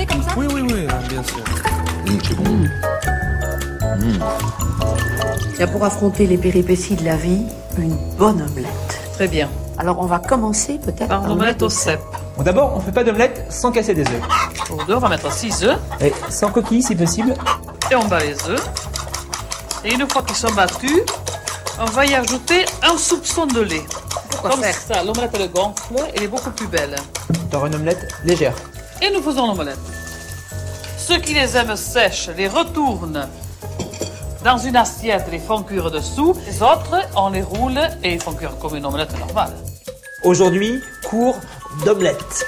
manger comme ça ? Oui, bien sûr. C'est bon. Il y a pour affronter les péripéties de la vie, une bonne omelette. Très bien. Alors on va commencer peut-être Par l'omelette au cèpe. Bon, d'abord, on fait pas d'omelette sans casser des œufs. Pour deux, on va mettre 6 œufs Et sans coquille si possible. et on bat les œufs. Et une fois qu'ils sont battus, on va y ajouter un soupçon de lait. Comme ça, l'omelette elle gonfle, elle est beaucoup plus belle. T'auras une omelette légère. Et nous faisons l'omelette. Ceux qui les aiment sèches les retournent dans une assiette et les font cuire dessous. Les autres, on les roule et ils font cuire comme une omelette normale. Aujourd'hui, cours d'omelette.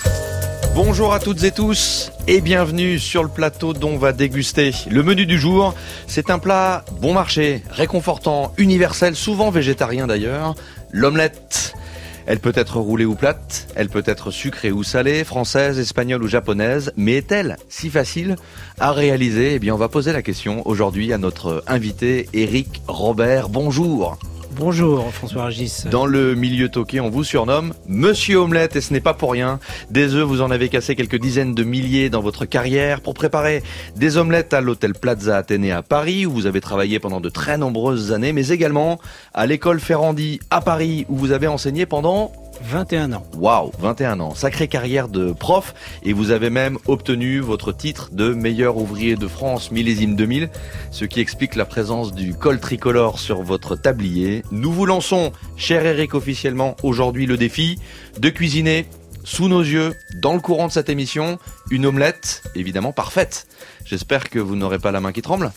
Bonjour à toutes et tous et bienvenue sur le plateau dont va déguster. Le menu du jour, c'est un plat bon marché, réconfortant, universel, souvent végétarien d'ailleurs, l'omelette. Elle peut être roulée ou plate, elle peut être sucrée ou salée, française, espagnole ou japonaise, mais est-elle si facile à réaliser ? Eh bien, on va poser la question aujourd'hui à notre invité Éric Robert. Bonjour. Bonjour François-Régis. Dans le milieu toqué, on vous surnomme Monsieur Omelette et ce n'est pas pour rien. Des œufs, vous en avez cassé quelques dizaines de milliers dans votre carrière pour préparer des omelettes à l'hôtel Plaza Athénée à Paris où vous avez travaillé pendant de très nombreuses années, mais également à l'école Ferrandi à Paris où vous avez enseigné pendant 21 ans. Waouh, 21 ans, sacrée carrière de prof et vous avez même obtenu votre titre de meilleur ouvrier de France millésime 2000, ce qui explique la présence du col tricolore sur votre tablier. Nous vous lançons, cher Éric, officiellement aujourd'hui le défi de cuisiner sous nos yeux, dans le courant de cette émission, une omelette évidemment parfaite. J'espère que vous n'aurez pas la main qui tremble.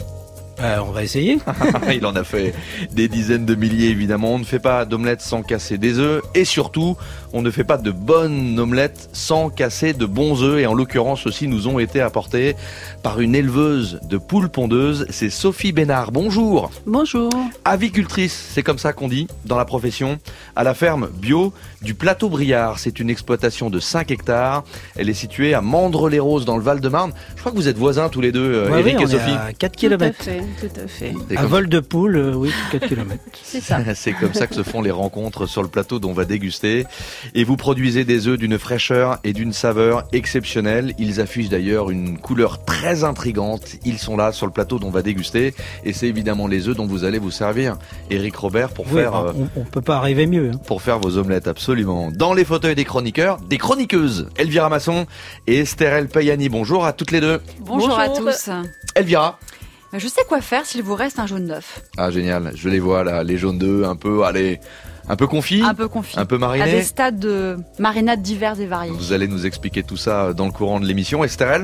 On va essayer. Il en a fait des dizaines de milliers évidemment. On ne fait pas d'omelette sans casser des œufs et surtout, on ne fait pas de bonnes omelettes sans casser de bons œufs et en l'occurrence aussi nous ont été apportés par une éleveuse de poules pondeuses, c'est Sophie Bénard. Bonjour. Bonjour. Avicultrice, c'est comme ça qu'on dit dans la profession, à la ferme bio du Plateau Briard. C'est une exploitation de 5 hectares. Elle est située à Mandres-les-Roses dans le Val-de-Marne. Je crois que vous êtes voisins tous les deux, Éric et Sophie. À 4 km. Tout à fait. À vol de poule, oui, 4 km. C'est ça. C'est comme ça que se font les rencontres sur le plateau dont on va déguster. Et vous produisez des œufs d'une fraîcheur et d'une saveur exceptionnelle. Ils affichent d'ailleurs une couleur très intrigante. Ils sont là sur le plateau dont on va déguster. Et c'est évidemment les œufs dont vous allez vous servir, Éric Robert, pour faire... on peut pas arriver mieux. Pour faire vos omelettes, absolument. Dans les fauteuils des chroniqueurs, des chroniqueuses, Elvira Masson et Estherelle Payani. Bonjour à toutes les deux. Bonjour à tous. Elvira. Je sais quoi faire s'il vous reste un jaune d'œuf. Ah, génial. Je les vois là, les jaunes d'œufs, un peu confits. Un peu confit. Un peu marinés. À des stades de marinade divers et variés. Vous allez nous expliquer tout ça dans le courant de l'émission. Estherelle.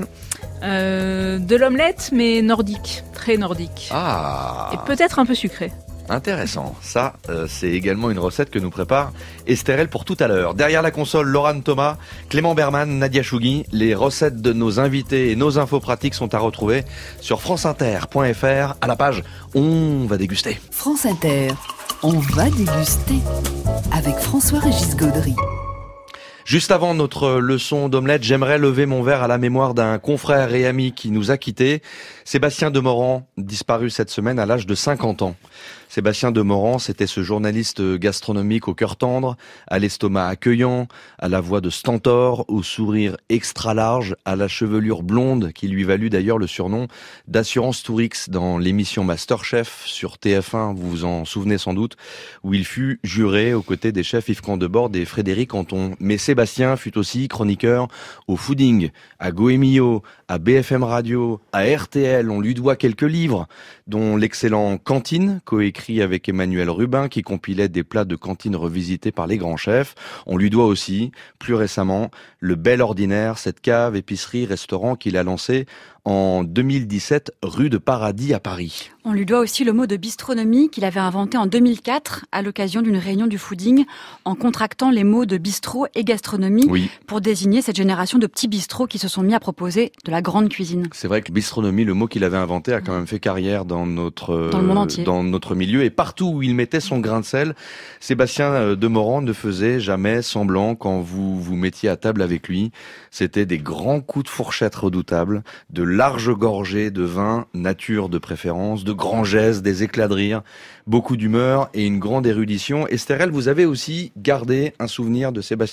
De l'omelette, mais nordique, très nordique. Ah. Et peut-être un peu sucré. Intéressant. Ça, c'est également une recette que nous prépare Estherelle pour tout à l'heure. Derrière la console, Laurent Thomas, Clément Berman, Nadia Chougui. Les recettes de nos invités et nos infos pratiques sont à retrouver sur franceinter.fr à la page On va déguster. France Inter, on va déguster avec François-Régis Gaudry. Juste avant notre leçon d'omelette, j'aimerais lever mon verre à la mémoire d'un confrère et ami qui nous a quittés, Sébastien Demorand, disparu cette semaine à l'âge de 50 ans. Sébastien Demorand, c'était ce journaliste gastronomique au cœur tendre, à l'estomac accueillant, à la voix de stentor, au sourire extra large, à la chevelure blonde qui lui valut d'ailleurs le surnom d'Assurance Tourix dans l'émission Masterchef sur TF1, vous vous en souvenez sans doute, où il fut juré aux côtés des chefs Yves Candebord et Frédéric Anton. Mais Sébastien fut aussi chroniqueur au Fooding, à Goemio, à BFM Radio, à RTL. On lui doit quelques livres, dont l'excellent Cantine, coécrit avec Emmanuel Rubin, qui compilait des plats de cantine revisités par les grands chefs. On lui doit aussi, plus récemment, Le Bel Ordinaire, cette cave, épicerie, restaurant qu'il a lancé en 2017, rue de Paradis à Paris. On lui doit aussi le mot de bistronomie qu'il avait inventé en 2004 à l'occasion d'une réunion du Fooding en contractant les mots de bistrot et gastronomie pour désigner cette génération de petits bistrots qui se sont mis à proposer de la grande cuisine. C'est vrai que bistronomie, le mot qu'il avait inventé, a quand même fait carrière dans le monde entier, dans notre milieu et partout où il mettait son grain de sel. Sébastien Demorand ne faisait jamais semblant quand vous vous mettiez à table avec lui. C'était des grands coups de fourchette redoutables, de larges gorgées de vin, nature de préférence, de grands gestes, des éclats de rire, beaucoup d'humeur et une grande érudition. Estherelle, vous avez aussi gardé un souvenir de Sébastien Demorand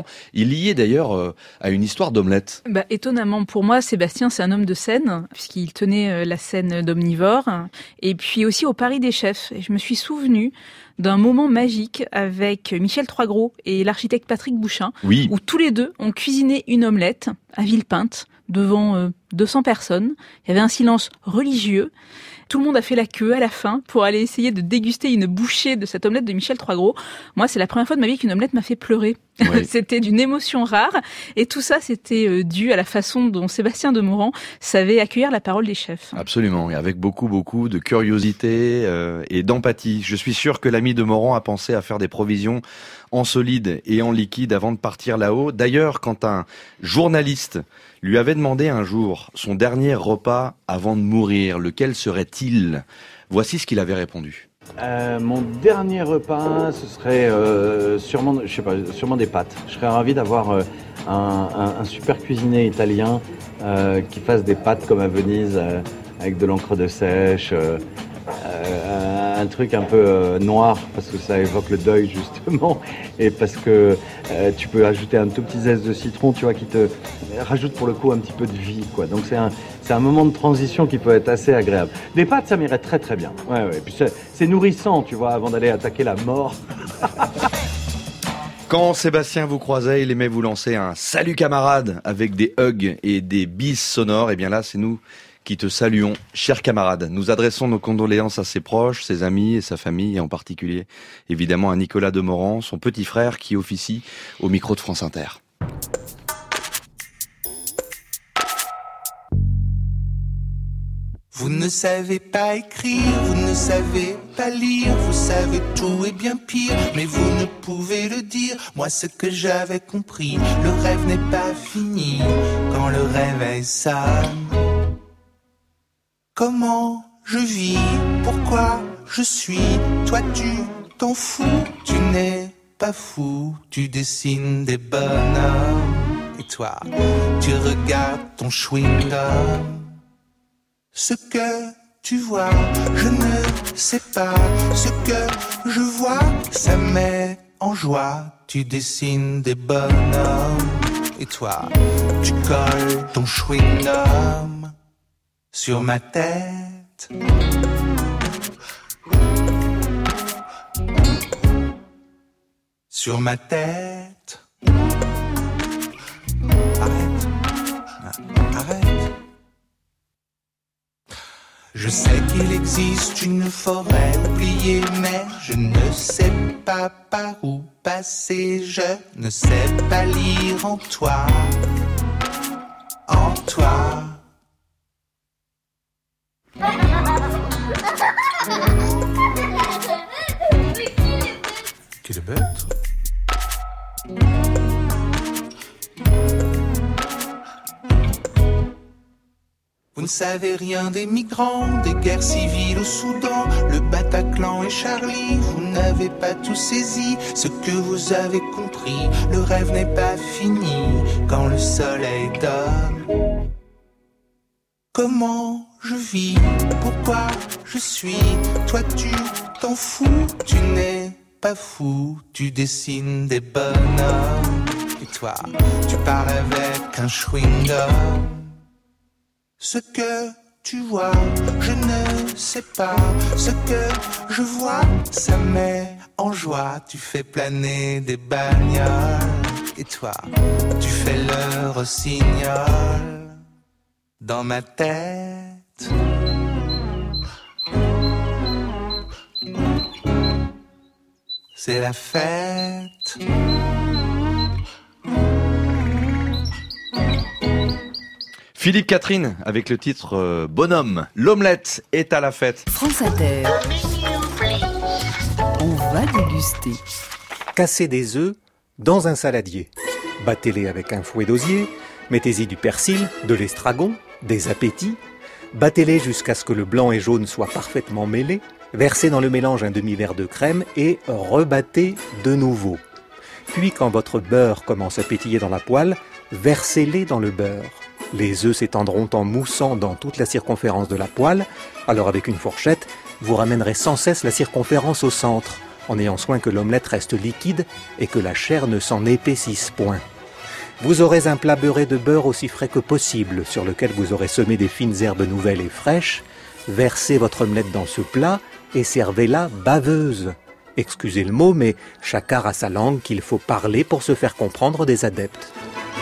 Morand. Il y est d'ailleurs à une histoire d'omelette. Étonnamment pour moi, Sébastien, c'est un homme de scène, puisqu'il tenait la scène d'Omnivore, et puis aussi au Paris des Chefs. Et je me suis souvenu d'un moment magique avec Michel Troisgros et l'architecte Patrick Bouchain, où tous les deux ont cuisiné une omelette à Villepinte devant 200 personnes. Il y avait un silence religieux. Tout le monde a fait la queue à la fin pour aller essayer de déguster une bouchée de cette omelette de Michel Troisgros. Moi, c'est la première fois de ma vie qu'une omelette m'a fait pleurer. Oui. C'était d'une émotion rare. Et tout ça, c'était dû à la façon dont Sébastien de Morand savait accueillir la parole des chefs. Absolument. Et avec beaucoup de curiosité et d'empathie. Je suis sûr que l'ami de Morand a pensé à faire des provisions en solide et en liquide avant de partir là-haut. D'ailleurs, quand un journaliste lui avait demandé un jour son dernier repas avant de mourir, lequel serait-il ? Voici ce qu'il avait répondu. Mon dernier repas, ce serait sûrement des pâtes. Je serais ravi d'avoir un super cuisinier italien qui fasse des pâtes comme à Venise avec de l'encre de sèche, un truc un peu noir parce que ça évoque le deuil justement, et parce que tu peux ajouter un tout petit zeste de citron, tu vois, qui te rajoute pour le coup un petit peu de vie, quoi. Donc c'est un moment de transition qui peut être assez agréable. Des pâtes, ça m'irait très très bien. Ouais. Et puis c'est nourrissant, tu vois, avant d'aller attaquer la mort. Quand Sébastien vous croisait, il aimait vous lancer un salut camarade avec des hugs et des bises sonores. Et bien là, c'est nous qui te saluons, chers camarades. Nous adressons nos condoléances à ses proches, ses amis et sa famille, et en particulier, évidemment, à Nicolas de Morand, son petit frère qui officie au micro de France Inter. Vous ne savez pas écrire, vous ne savez pas lire, vous savez tout et bien pire, mais vous ne pouvez le dire. Moi, ce que j'avais compris, le rêve n'est pas fini quand le réveil sonne. Comment je vis, pourquoi je suis, toi tu t'en fous, tu n'es pas fou, tu dessines des bonhommes, et toi tu regardes ton chewing-gum. Ce que tu vois, je ne sais pas, ce que je vois, ça met en joie, tu dessines des bonhommes, et toi tu colles ton chewing-gum sur ma tête. Sur ma tête. Arrête. Je sais qu'il existe une forêt oubliée, mais je ne sais pas par où passer. Je ne sais pas lire en toi. En toi. Qui est bête? Vous ne savez rien des migrants, des guerres civiles au Soudan, le Bataclan et Charlie, vous n'avez pas tout saisi ce que vous avez compris, le rêve n'est pas fini quand le soleil dort. Comment je vis, pourquoi je suis, toi tu t'en fous, tu n'es pas fou, tu dessines des bonhommes, et toi tu parles avec un chewing-gum. Ce que tu vois, je ne sais pas, ce que je vois, ça met en joie, tu fais planer des bagnoles, et toi tu fais le rossignol dans ma tête. C'est la fête. Philippe Catherine avec le titre Bonhomme. L'omelette est à la fête. France Inter. On va déguster. Cassez des œufs dans un saladier. Battez-les avec un fouet d'osier. Mettez-y du persil, de l'estragon, des appétits. Battez-les jusqu'à ce que le blanc et jaune soient parfaitement mêlés. Versez dans le mélange un demi-verre de crème et rebattez de nouveau. Puis quand votre beurre commence à pétiller dans la poêle, versez-les dans le beurre. Les œufs s'étendront en moussant dans toute la circonférence de la poêle. Alors avec une fourchette, vous ramènerez sans cesse la circonférence au centre. en ayant soin que l'omelette reste liquide et que la chair ne s'en épaississe point. Vous aurez un plat beurré de beurre aussi frais que possible, sur lequel vous aurez semé des fines herbes nouvelles et fraîches. Versez votre omelette dans ce plat et servez-la baveuse. Excusez le mot, mais chacun a sa langue qu'il faut parler pour se faire comprendre des adeptes.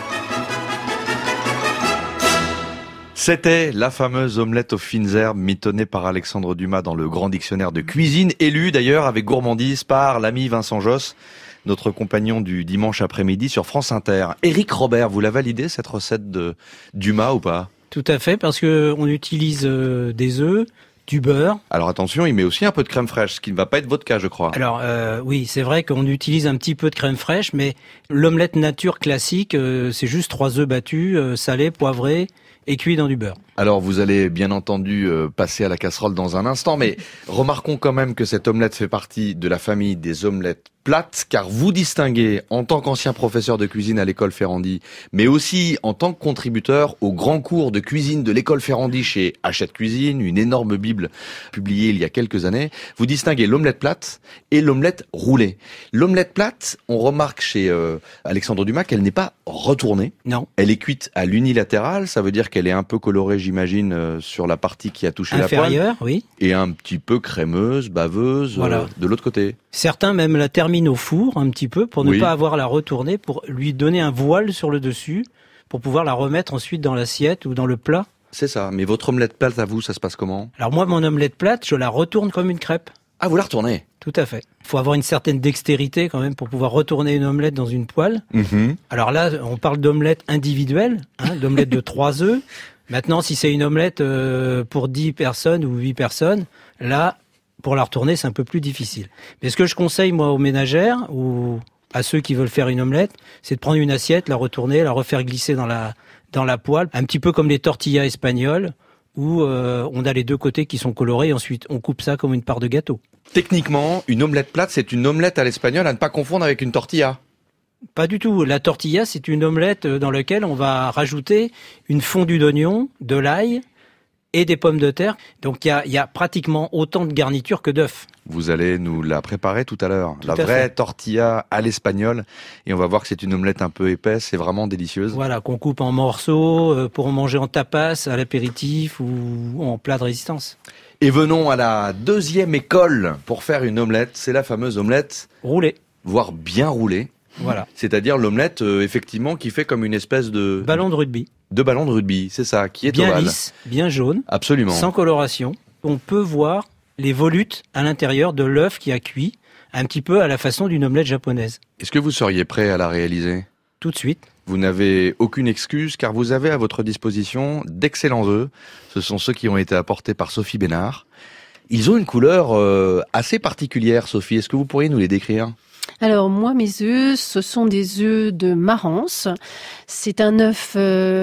C'était la fameuse omelette aux fines herbes mitonnée par Alexandre Dumas dans le Grand Dictionnaire de cuisine, élue d'ailleurs avec gourmandise par l'ami Vincent Josse, notre compagnon du dimanche après-midi sur France Inter. Éric Robert, vous la validez cette recette de Dumas ou pas ? Tout à fait, parce que on utilise des œufs, du beurre. Alors attention, il met aussi un peu de crème fraîche, ce qui ne va pas être votre cas, je crois. Alors oui, c'est vrai qu'on utilise un petit peu de crème fraîche, mais l'omelette nature classique, c'est juste 3 œufs battus, salés, poivrés et cuits dans du beurre. Alors vous allez bien entendu passer à la casserole dans un instant, mais remarquons quand même que cette omelette fait partie de la famille des omelettes plates, car vous distinguez en tant qu'ancien professeur de cuisine à l'école Ferrandi, mais aussi en tant que contributeur au grand cours de cuisine de l'école Ferrandi chez Hachette Cuisine, une énorme bible publiée il y a quelques années. Vous distinguez l'omelette plate et l'omelette roulée. L'omelette plate, on remarque chez Alexandre Dumas qu'elle n'est pas retournée. Non. Elle est cuite à l'unilatéral, ça veut dire qu'elle est un peu colorée, j'imagine, sur la partie qui a touché inférieure, la poêle. Oui. Et un petit peu crémeuse, baveuse, voilà. De l'autre côté. Certains même la terminent au four un petit peu pour ne pas avoir à la retourner, pour lui donner un voile sur le dessus, pour pouvoir la remettre ensuite dans l'assiette ou dans le plat. C'est ça. Mais votre omelette plate, à vous, ça se passe comment ? Alors moi, mon omelette plate, je la retourne comme une crêpe. Ah, vous la retournez ? Tout à fait. Il faut avoir une certaine dextérité quand même pour pouvoir retourner une omelette dans une poêle. Mmh. Alors là, on parle d'omelette individuelle, d'omelette de 3 œufs. Maintenant, si c'est une omelette pour 10 personnes ou 8 personnes, là, pour la retourner, c'est un peu plus difficile. Mais ce que je conseille, moi, aux ménagères ou à ceux qui veulent faire une omelette, c'est de prendre une assiette, la retourner, la refaire glisser dans la poêle, un petit peu comme les tortillas espagnoles, où on a les deux côtés qui sont colorés, et ensuite on coupe ça comme une part de gâteau. Techniquement, une omelette plate, c'est une omelette à l'espagnol à ne pas confondre avec une tortilla. Pas du tout. La tortilla, c'est une omelette dans laquelle on va rajouter une fondue d'oignon, de l'ail et des pommes de terre. Donc il y a pratiquement autant de garniture que d'œufs. Vous allez nous la préparer tout à l'heure. Tout la à vraie fait. Tortilla à l'espagnol. Et on va voir que c'est une omelette un peu épaisse, c'est vraiment délicieuse. Voilà, qu'on coupe en morceaux pour manger en tapas, à l'apéritif ou en plat de résistance. Et venons à la deuxième école pour faire une omelette. C'est la fameuse omelette roulée, voire bien roulée. Voilà. C'est-à-dire l'omelette, effectivement, qui fait comme une espèce de... Ballon de rugby. De ballon de rugby, c'est ça, qui est bien ovale. Lisse, bien jaune. Absolument. Sans coloration. On peut voir les volutes à l'intérieur de l'œuf qui a cuit, un petit peu à la façon d'une omelette japonaise. Est-ce que vous seriez prêt à la réaliser ? Tout de suite. Vous n'avez aucune excuse car vous avez à votre disposition d'excellents œufs. Ce sont ceux qui ont été apportés par Sophie Bénard. Ils ont une couleur assez particulière, Sophie. Est-ce que vous pourriez nous les décrire ? Alors moi, mes œufs, ce sont des œufs de Marance. C'est un œuf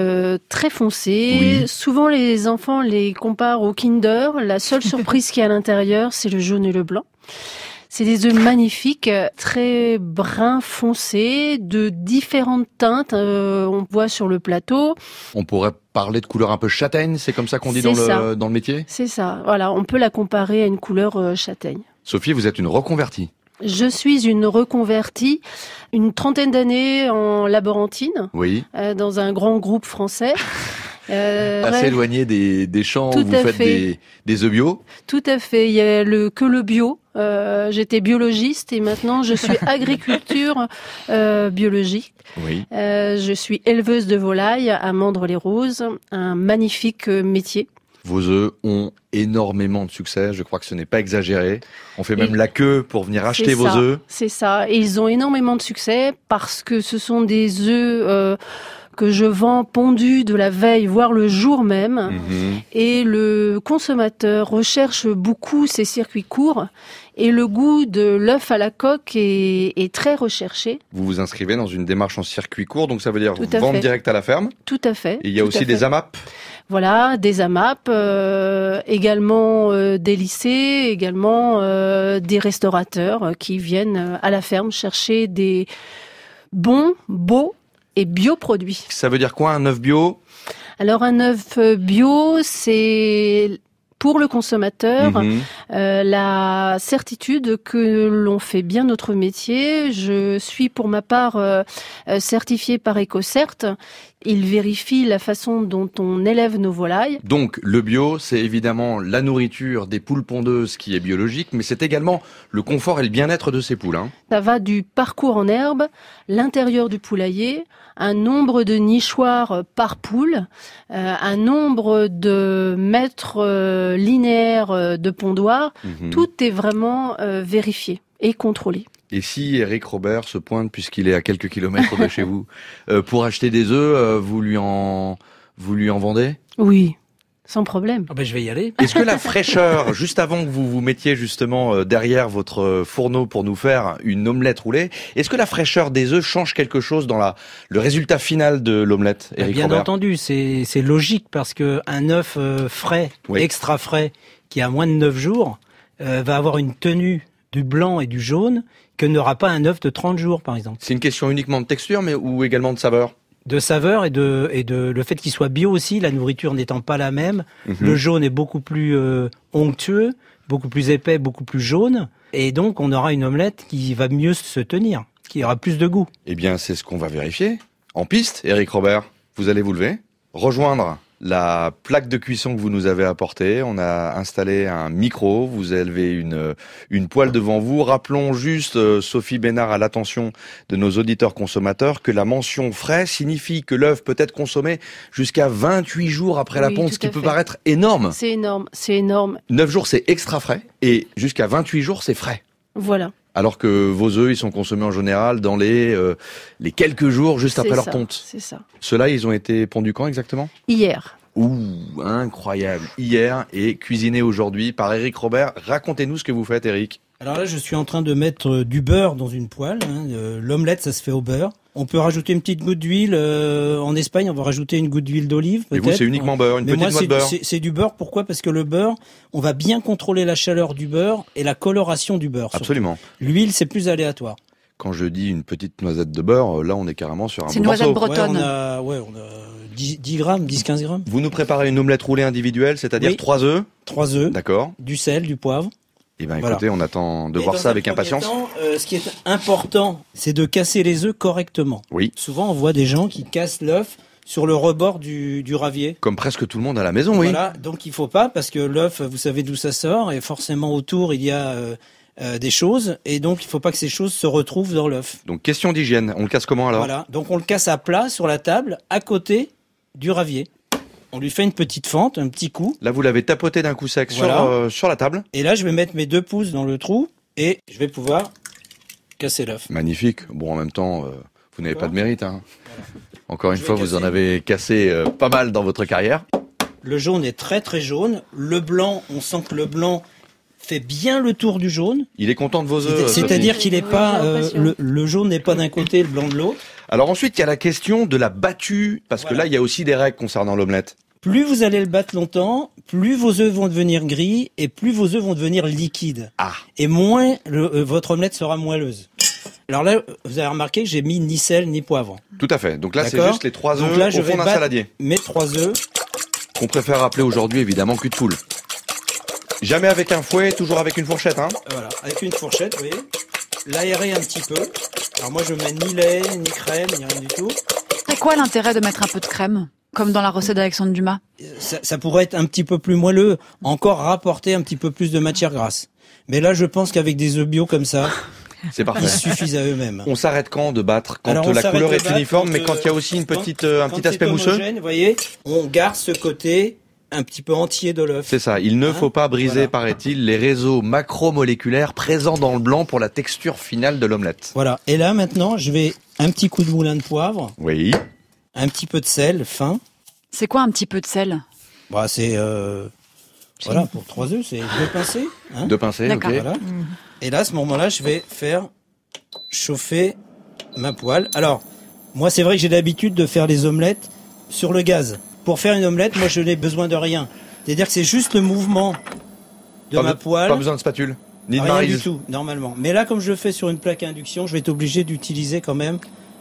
très foncé. Oui. Souvent, les enfants les comparent au Kinder. La seule surprise qu'il y a à l'intérieur, c'est le jaune et le blanc. C'est des œufs magnifiques, très brun foncé, de différentes teintes. On voit sur le plateau. On pourrait parler de couleur un peu châtaigne, c'est comme ça qu'on dit dans le métier ? C'est ça. Voilà, on peut la comparer à une couleur châtaigne. Sophie, vous êtes une reconvertie. Je suis une reconvertie, une 30aine d'années en laborantine, oui. Dans un grand groupe français. Assez éloigné des champs où vous faites des œufs bio. Tout à fait, il y a que le bio. J'étais biologiste et maintenant je suis agriculture biologique. Oui. Je suis éleveuse de volailles à Mandres-les-Roses, un magnifique métier. Vos œufs ont énormément de succès, je crois que ce n'est pas exagéré. On fait même la queue pour venir acheter vos œufs. C'est ça, et ils ont énormément de succès parce que ce sont des œufs que je vends pondus de la veille, voire le jour même. Mmh. Et le consommateur recherche beaucoup ces circuits courts. Et le goût de l'œuf à la coque est très recherché. Vous vous inscrivez dans une démarche en circuit court, donc ça veut dire Tout à vendre fait. direct à la ferme. Tout à fait. Et il y a aussi des AMAP. Voilà, des AMAP, également des lycées, également des restaurateurs qui viennent à la ferme chercher des bons, beaux et bio-produits. Ça veut dire quoi un œuf bio ? Alors un œuf bio, c'est pour le consommateur, la certitude que l'on fait bien notre métier. Je suis pour ma part certifiée par EcoCert. Il vérifie la façon dont on élève nos volailles. Donc le bio, c'est évidemment la nourriture des poules pondeuses qui est biologique, mais c'est également le confort et le bien-être de ces poules. Ça va du parcours en herbe, l'intérieur du poulailler, un nombre de nichoirs par poule, un nombre de mètres linéaires de pondoirs. Tout est vraiment vérifié et contrôlé. Et si Eric Robert se pointe, puisqu'il est à quelques kilomètres de chez vous, pour acheter des œufs, vous lui en vendez ? Oui, sans problème. Je vais y aller. Est-ce que la fraîcheur, juste avant que vous vous mettiez justement derrière votre fourneau pour nous faire une omelette roulée, est-ce que la fraîcheur des œufs change quelque chose dans le résultat final de l'omelette, Eric Robert ? Bien entendu, c'est logique parce que un œuf frais, extra frais, qui a moins de 9 jours, va avoir une tenue du blanc et du jaune que n'aura pas un œuf de 30 jours, par exemple. C'est une question uniquement de texture, mais ou également de saveur ? De saveur et de le fait qu'il soit bio aussi, la nourriture n'étant pas la même. Le jaune est beaucoup plus onctueux, beaucoup plus épais, beaucoup plus jaune. Et donc, on aura une omelette qui va mieux se tenir, qui aura plus de goût. Eh bien, c'est ce qu'on va vérifier. En piste, Eric Robert, vous allez vous lever, rejoindre la plaque de cuisson que vous nous avez apportée. On a installé un micro, vous avez une poêle devant vous. Rappelons juste, Sophie Bénard, à l'attention de nos auditeurs consommateurs, que la mention frais signifie que l'œuf peut être consommé jusqu'à 28 jours après la ponte, ce qui peut paraître énorme. C'est énorme. 9 jours, c'est extra frais, et jusqu'à 28 jours, c'est frais. Voilà. Alors que vos œufs, ils sont consommés en général dans les quelques jours juste après leur ponte. C'est ça. Ceux-là, ils ont été pondus quand exactement ? Hier. Ouh, incroyable. Hier et cuisiné aujourd'hui par Eric Robert. Racontez-nous ce que vous faites, Eric. Alors là, je suis en train de mettre du beurre dans une poêle. L'omelette, ça se fait au beurre. On peut rajouter une petite goutte d'huile. En Espagne, on va rajouter une goutte d'huile d'olive, peut-être. Et vous, c'est uniquement beurre, une petite noix de beurre. C'est du beurre. Pourquoi ? Parce que le beurre, on va bien contrôler la chaleur du beurre et la coloration du beurre. Absolument. Surtout. L'huile, c'est plus aléatoire. Quand je dis une petite noisette de beurre, là, on est carrément sur un beau morceau. C'est une noisette bretonne. On a 10 grammes, 10-15 grammes. Vous nous préparez une omelette roulée individuelle, c'est-à-dire 3 œufs ? 3 œufs. D'accord. Du sel, du poivre. Eh bien, écoutez, on attend de voir ça avec impatience. Ce qui est important, c'est de casser les œufs correctement. Oui. Souvent, on voit des gens qui cassent l'œuf sur le rebord du ravier. Comme presque tout le monde à la maison, oui. Voilà, donc il faut pas, parce que l'œuf, vous savez d'où ça sort, et forcément autour, il y a des choses, et donc il faut pas que ces choses se retrouvent dans l'œuf. Donc, question d'hygiène, on le casse comment alors ? Voilà, donc on le casse à plat sur la table, à côté du ravier. On lui fait une petite fente, un petit coup. Là, vous l'avez tapoté d'un coup sec sur la table. Et là, je vais mettre mes 2 pouces dans le trou et je vais pouvoir casser l'œuf. Magnifique. Bon, en même temps, vous n'avez pas de mérite. Voilà. Encore une fois, vous en avez cassé pas mal dans votre carrière. Le jaune est très très jaune. Le blanc, on sent que le blanc fait bien le tour du jaune. Il est content de vos œufs. C'est-à-dire qu'il n'est pas le jaune n'est pas d'un côté, le blanc de l'autre. Alors ensuite, il y a la question de la battue, parce que là, il y a aussi des règles concernant l'omelette. Plus vous allez le battre longtemps, plus vos œufs vont devenir gris et plus vos œufs vont devenir liquides. Ah. Et moins votre omelette sera moelleuse. Alors là, vous avez remarqué que j'ai mis ni sel ni poivre. Tout à fait. Donc là, c'est juste les 3 œufs au fond d'un saladier. Mes 3 œufs. Qu'on préfère appeler aujourd'hui, évidemment, cul de poule. Jamais avec un fouet, toujours avec une fourchette, hein. Voilà, avec une fourchette, vous voyez. L'aérer un petit peu. Alors moi, je mets ni lait, ni crème, ni rien du tout. C'est quoi l'intérêt de mettre un peu de crème ? Comme dans la recette d'Alexandre Dumas. Ça pourrait être un petit peu plus moelleux, encore rapporter un petit peu plus de matière grasse. Mais là, je pense qu'avec des œufs bio comme ça, c'est parfait. Ils suffisent à eux-mêmes. On s'arrête quand de battre ? Quand la couleur est uniforme, mais quand il y a aussi un petit aspect mousseux ? Vous voyez, on garde ce côté un petit peu entier de l'œuf. C'est ça, il ne faut pas briser, paraît-il, les réseaux macromoléculaires présents dans le blanc pour la texture finale de l'omelette. Voilà, et là maintenant, je vais un petit coup de moulin de poivre. Oui. Un petit peu de sel fin. C'est quoi un petit peu de sel ? Bah c'est voilà, pour 3 œufs, c'est 2 pincées. Hein. 2 pincées, ok. Voilà. Et là, à ce moment-là, je vais faire chauffer ma poêle. Alors, moi, c'est vrai que j'ai l'habitude de faire les omelettes sur le gaz. Pour faire une omelette, moi, je n'ai besoin de rien. C'est-à-dire que c'est juste le mouvement de ma poêle. Pas besoin de spatule, ni de rien maryse. du tout, normalement. Mais là, comme je le fais sur une plaque à induction, je vais être obligé d'utiliser quand même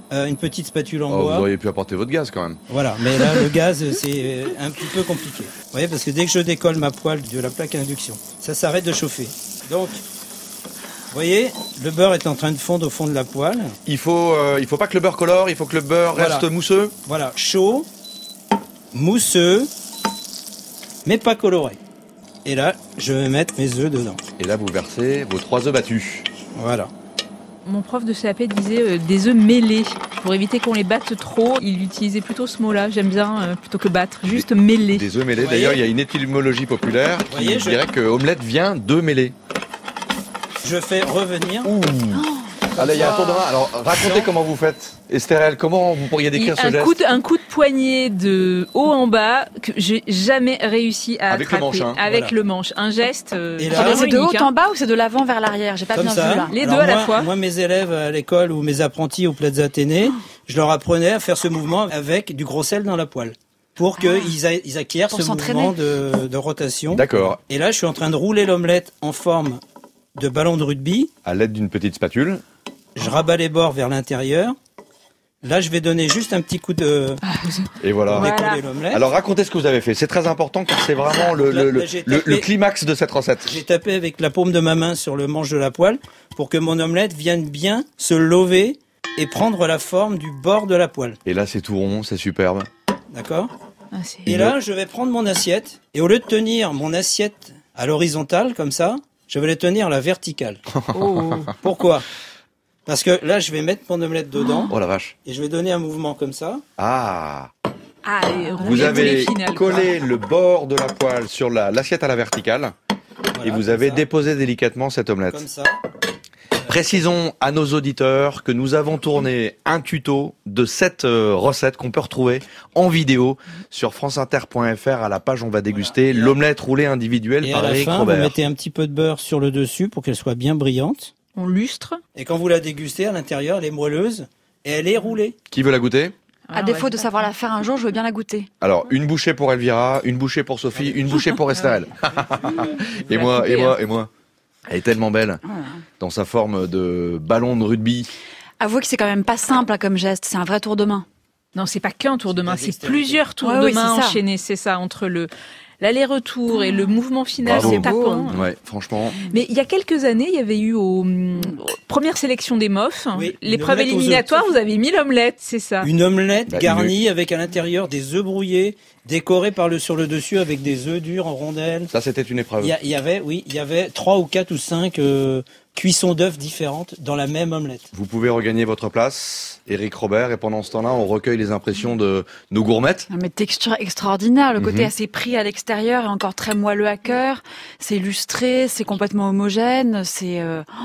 une petite spatule en Vous bois. auriez pu apporter votre gaz quand même. Voilà, mais là, le gaz, c'est un petit peu compliqué. Vous voyez, parce que dès que je décolle ma poêle de la plaque à induction, ça s'arrête de chauffer. Donc, vous voyez, le beurre est en train de fondre au fond de la poêle. Il faut pas que le beurre colore, il faut que le beurre reste mousseux. Voilà, chaud, mousseux, mais pas coloré. Et là, je vais mettre mes œufs dedans. Et là, vous versez vos 3 œufs battus. Voilà. Mon prof de CAP disait des œufs mêlés. Pour éviter qu'on les batte trop, il utilisait plutôt ce mot-là. J'aime bien, plutôt que battre, juste mêler. Des œufs mêlés. D'ailleurs, il y a une étymologie populaire qui dirait que omelette vient de mêler. Je fais revenir. Allez, il y a un tour de main. Alors, racontez comment vous faites. Estherelle, comment vous pourriez décrire ce geste? Un coup de poignet de haut en bas que j'ai jamais réussi à avec attraper. Le manche, avec le manche. Un geste. Et là, c'est de haut en bas ou c'est de l'avant vers l'arrière? J'ai pas bien vu là. Les deux à la fois. Moi, mes élèves à l'école ou mes apprentis au Plaza Athénée, je leur apprenais à faire ce mouvement avec du gros sel dans la poêle. Pour qu'ils acquièrent ce mouvement de rotation. D'accord. Et là, je suis en train de rouler l'omelette en forme de ballon de rugby. À l'aide d'une petite spatule. Je rabats les bords vers l'intérieur. Là, je vais donner juste un petit coup de... Et voilà. Alors, racontez ce que vous avez fait. C'est très important car c'est vraiment le climax de cette recette. J'ai tapé avec la paume de ma main sur le manche de la poêle pour que mon omelette vienne bien se lever et prendre la forme du bord de la poêle. Et là, c'est tout rond, c'est superbe. D'accord. Et là, je vais prendre mon assiette et au lieu de tenir mon assiette à l'horizontale comme ça, je vais la tenir à la verticale. Pourquoi ? Parce que là, je vais mettre mon omelette dedans. Oh la vache. Et je vais donner un mouvement comme ça. Vous avez collé le bord de la poêle sur l'assiette à la verticale. Voilà, et vous avez déposé délicatement cette omelette. Comme ça. Précisons à nos auditeurs que nous avons tourné un tuto de cette recette qu'on peut retrouver en vidéo sur franceinter.fr à la page On va déguster l'omelette roulée individuelle par Eric Robert. Vous mettez un petit peu de beurre sur le dessus pour qu'elle soit bien brillante. On lustre. Et quand vous la dégustez, à l'intérieur, elle est moelleuse et elle est roulée. Qui veut la goûter ? À défaut de savoir la faire un jour, je veux bien la goûter. Alors, une bouchée pour Elvira, une bouchée pour Sophie, une bouchée pour Estherelle. Et moi. Elle est tellement belle dans sa forme de ballon de rugby. Avouez que c'est quand même pas simple comme geste, c'est un vrai tour de main. Non, c'est pas qu'un tour de main, c'est plusieurs tours de main enchaînés, c'est ça, entre l'aller-retour et le mouvement final, c'est tapant. Ouais, franchement. Mais il y a quelques années, il y avait eu aux premières sélections des MOF, l'épreuve éliminatoire, vous avez mis l'omelette, c'est ça. Une omelette garnie avec à l'intérieur des œufs brouillés, décorés sur le dessus avec des œufs durs en rondelles. Ça, c'était une épreuve. Il y avait 3 ou 4 ou 5 cuissons d'œufs différentes dans la même omelette. Vous pouvez regagner votre place, Eric Robert, et pendant ce temps-là, on recueille les impressions de nos gourmettes. Mais texture extraordinaire, le côté assez pris à l'extérieur et encore très moelleux à cœur. C'est lustré, c'est complètement homogène, c'est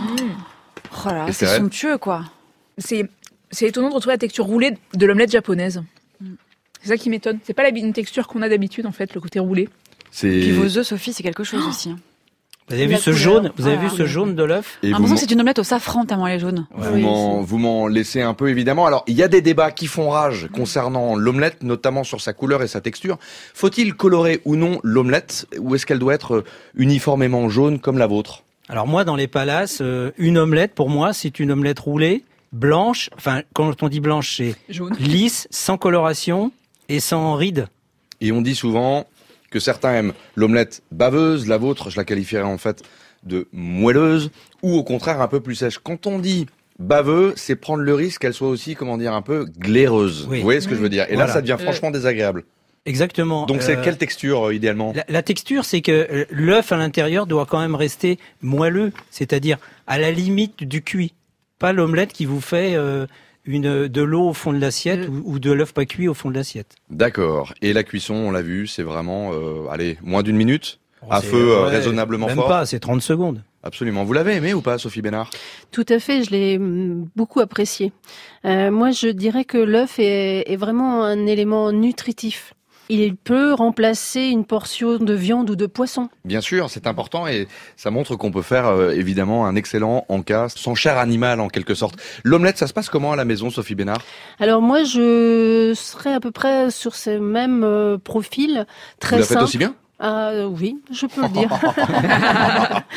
c'est somptueux quoi. C'est étonnant de retrouver la texture roulée de l'omelette japonaise. C'est ça qui m'étonne. C'est pas une texture qu'on a d'habitude en fait, le côté roulé. Puis vos œufs, Sophie, c'est quelque chose aussi. Vous avez vu ce jaune ? Vous avez vu ce jaune de l'œuf ? J'ai l'impression que c'est une omelette au safran tellement elle est jaune. Vous m'en laissez un peu évidemment. Alors il y a des débats qui font rage concernant l'omelette, notamment sur sa couleur et sa texture. Faut-il colorer ou non l'omelette, ou est-ce qu'elle doit être uniformément jaune comme la vôtre ? Alors moi, dans les palaces, une omelette pour moi, c'est une omelette roulée, blanche. Enfin, quand on dit blanche, c'est jaune, lisse, sans coloration et sans rides. Et on dit souvent que certains aiment l'omelette baveuse, la vôtre, je la qualifierais en fait de moelleuse, ou au contraire un peu plus sèche. Quand on dit baveux, c'est prendre le risque qu'elle soit aussi, un peu glaireuse. Oui. Vous voyez ce que je veux dire ? Et là, ça devient franchement désagréable. Exactement. Donc c'est quelle texture idéalement ? La texture, c'est que l'œuf à l'intérieur doit quand même rester moelleux, c'est-à-dire à la limite du cuit. Pas l'omelette qui vous fait... de l'eau au fond de l'assiette ou de l'œuf pas cuit au fond de l'assiette. D'accord. Et la cuisson, on l'a vu, c'est vraiment, moins d'une minute, à feu raisonnablement fort. Même pas, c'est 30 secondes. Absolument. Vous l'avez aimé ou pas, Sophie Bénard ? Tout à fait, je l'ai beaucoup apprécié. Moi, je dirais que l'œuf est vraiment un élément nutritif. Il peut remplacer une portion de viande ou de poisson. Bien sûr, c'est important et ça montre qu'on peut faire évidemment un excellent encas sans chair animale en quelque sorte. L'omelette, ça se passe comment à la maison, Sophie Bénard ? Alors moi, je serais à peu près sur ce même profil, très simple. Vous la faites aussi bien ? Oui, je peux le dire.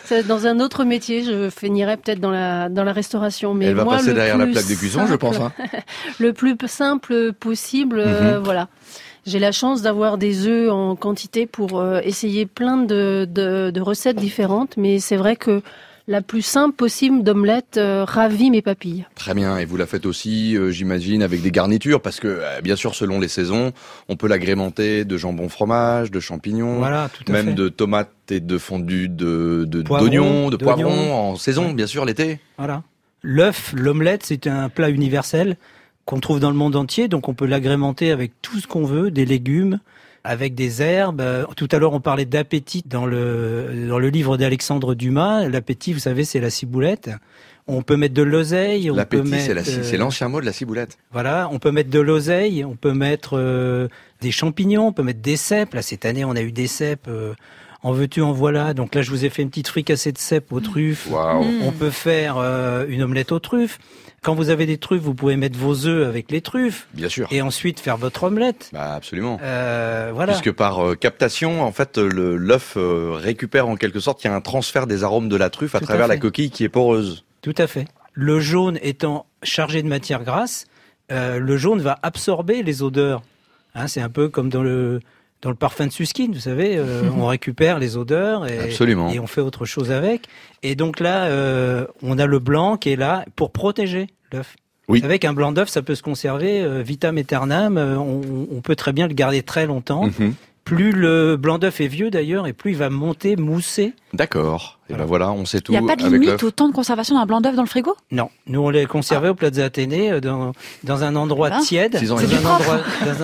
Dans un autre métier, je finirais peut-être dans la restauration. Mais elle va moi, passer derrière la plaque de cuisson, je pense. Hein. Le plus simple possible, voilà. J'ai la chance d'avoir des œufs en quantité pour essayer plein de recettes différentes, mais c'est vrai que la plus simple possible d'omelette ravit mes papilles. Très bien, et vous la faites aussi, j'imagine, avec des garnitures, parce que bien sûr, selon les saisons, on peut l'agrémenter de jambon fromage, de champignons, voilà, tout à même fait. de tomates et de fondue d'oignons, de poivrons, en saison, bien sûr, l'été. Voilà. L'œuf, l'omelette, c'est un plat universel qu'on trouve dans le monde entier, donc on peut l'agrémenter avec tout ce qu'on veut, des légumes, avec des herbes. Tout à l'heure, on parlait d'appétit dans le livre d'Alexandre Dumas. L'appétit, vous savez, c'est la ciboulette. On peut mettre de l'oseille. L'appétit, c'est l'ancien mot de la ciboulette. Voilà, on peut mettre de l'oseille, on peut mettre des champignons, on peut mettre des cèpes. Là, cette année, on a eu des cèpes. En veux-tu, en voilà. Donc là, je vous ai fait une petite fricassée de cèpes aux truffes. Wow. On peut faire une omelette aux truffes. Quand vous avez des truffes, vous pouvez mettre vos œufs avec les truffes. Bien sûr. Et ensuite faire votre omelette. Bah absolument. Voilà. Puisque par captation, en fait, l'œuf récupère en quelque sorte, il y a un transfert des arômes de la truffe à travers la coquille qui est poreuse. Tout à fait. Le jaune étant chargé de matière grasse, le jaune va absorber les odeurs. Hein, c'est un peu comme dans le parfum de Susskind, vous savez, on récupère les odeurs et on fait autre chose avec. Et donc là, on a le blanc qui est là pour protéger l'œuf. Oui. Vous savez qu'un blanc d'œuf, ça peut se conserver vitam aeternam, on peut très bien le garder très longtemps. Plus le blanc d'œuf est vieux d'ailleurs, et plus il va monter, mousser. D'accord. Et ben voilà, on sait tout. Il n'y a pas de limite au temps de conservation d'un blanc d'œuf dans le frigo ? Non, nous on les conservait au Plaza Athénée dans un endroit tiède. C'est du propre.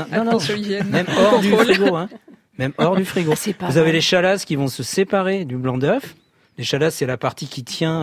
Même hors du frigo, hein. Même hors du frigo. Vous avez les chalasses qui vont se séparer du blanc d'œuf. Les chalasses, c'est la partie qui tient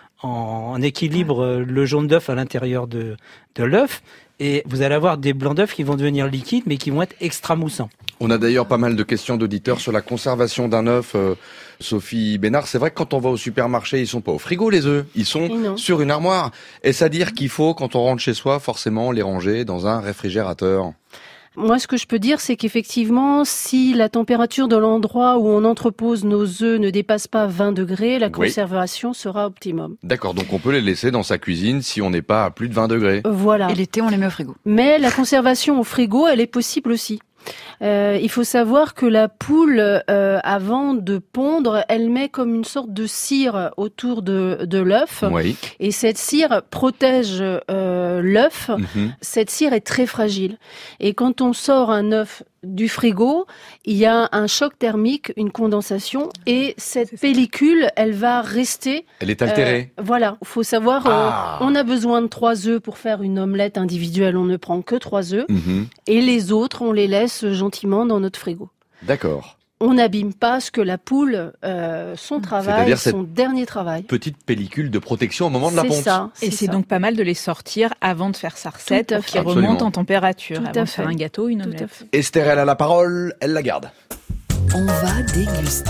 en équilibre le jaune d'œuf à l'intérieur de l'œuf. Et vous allez avoir des blancs d'œufs qui vont devenir liquides, mais qui vont être extra moussants. On a d'ailleurs pas mal de questions d'auditeurs sur la conservation d'un œuf. Sophie Bénard, c'est vrai que quand on va au supermarché, ils sont pas au frigo les œufs, ils sont sur une armoire. Est-ce à dire qu'il faut, quand on rentre chez soi, forcément les ranger dans un réfrigérateur ? Moi, ce que je peux dire, c'est qu'effectivement, si la température de l'endroit où on entrepose nos œufs ne dépasse pas 20 degrés, la conservation sera optimum. D'accord, donc on peut les laisser dans sa cuisine si on n'est pas à plus de 20 degrés. Voilà. Et l'été, on les met au frigo. Mais la conservation au frigo, elle est possible aussi. Il faut savoir que la poule, avant de pondre, elle met comme une sorte de cire autour de l'œuf. Oui. Et cette cire protège l'œuf. Cette cire est très fragile. Et quand on sort un œuf du frigo, il y a un choc thermique, une condensation, et cette pellicule, elle va rester. Elle est altérée. Voilà. Il faut savoir, on a besoin de 3 œufs pour faire une omelette individuelle. On ne prend que 3 œufs. Et les autres, on les laisse gentiment dans notre frigo. D'accord. On n'abîme pas ce que la poule, son travail, son dernier travail. Petite pellicule de protection au moment de la ponte. Et c'est donc pas mal de les sortir avant de faire sa recette pour qu'ils remontent en température, avant de faire un gâteau, une omelette. Esther, elle a la parole, elle la garde. On va déguster.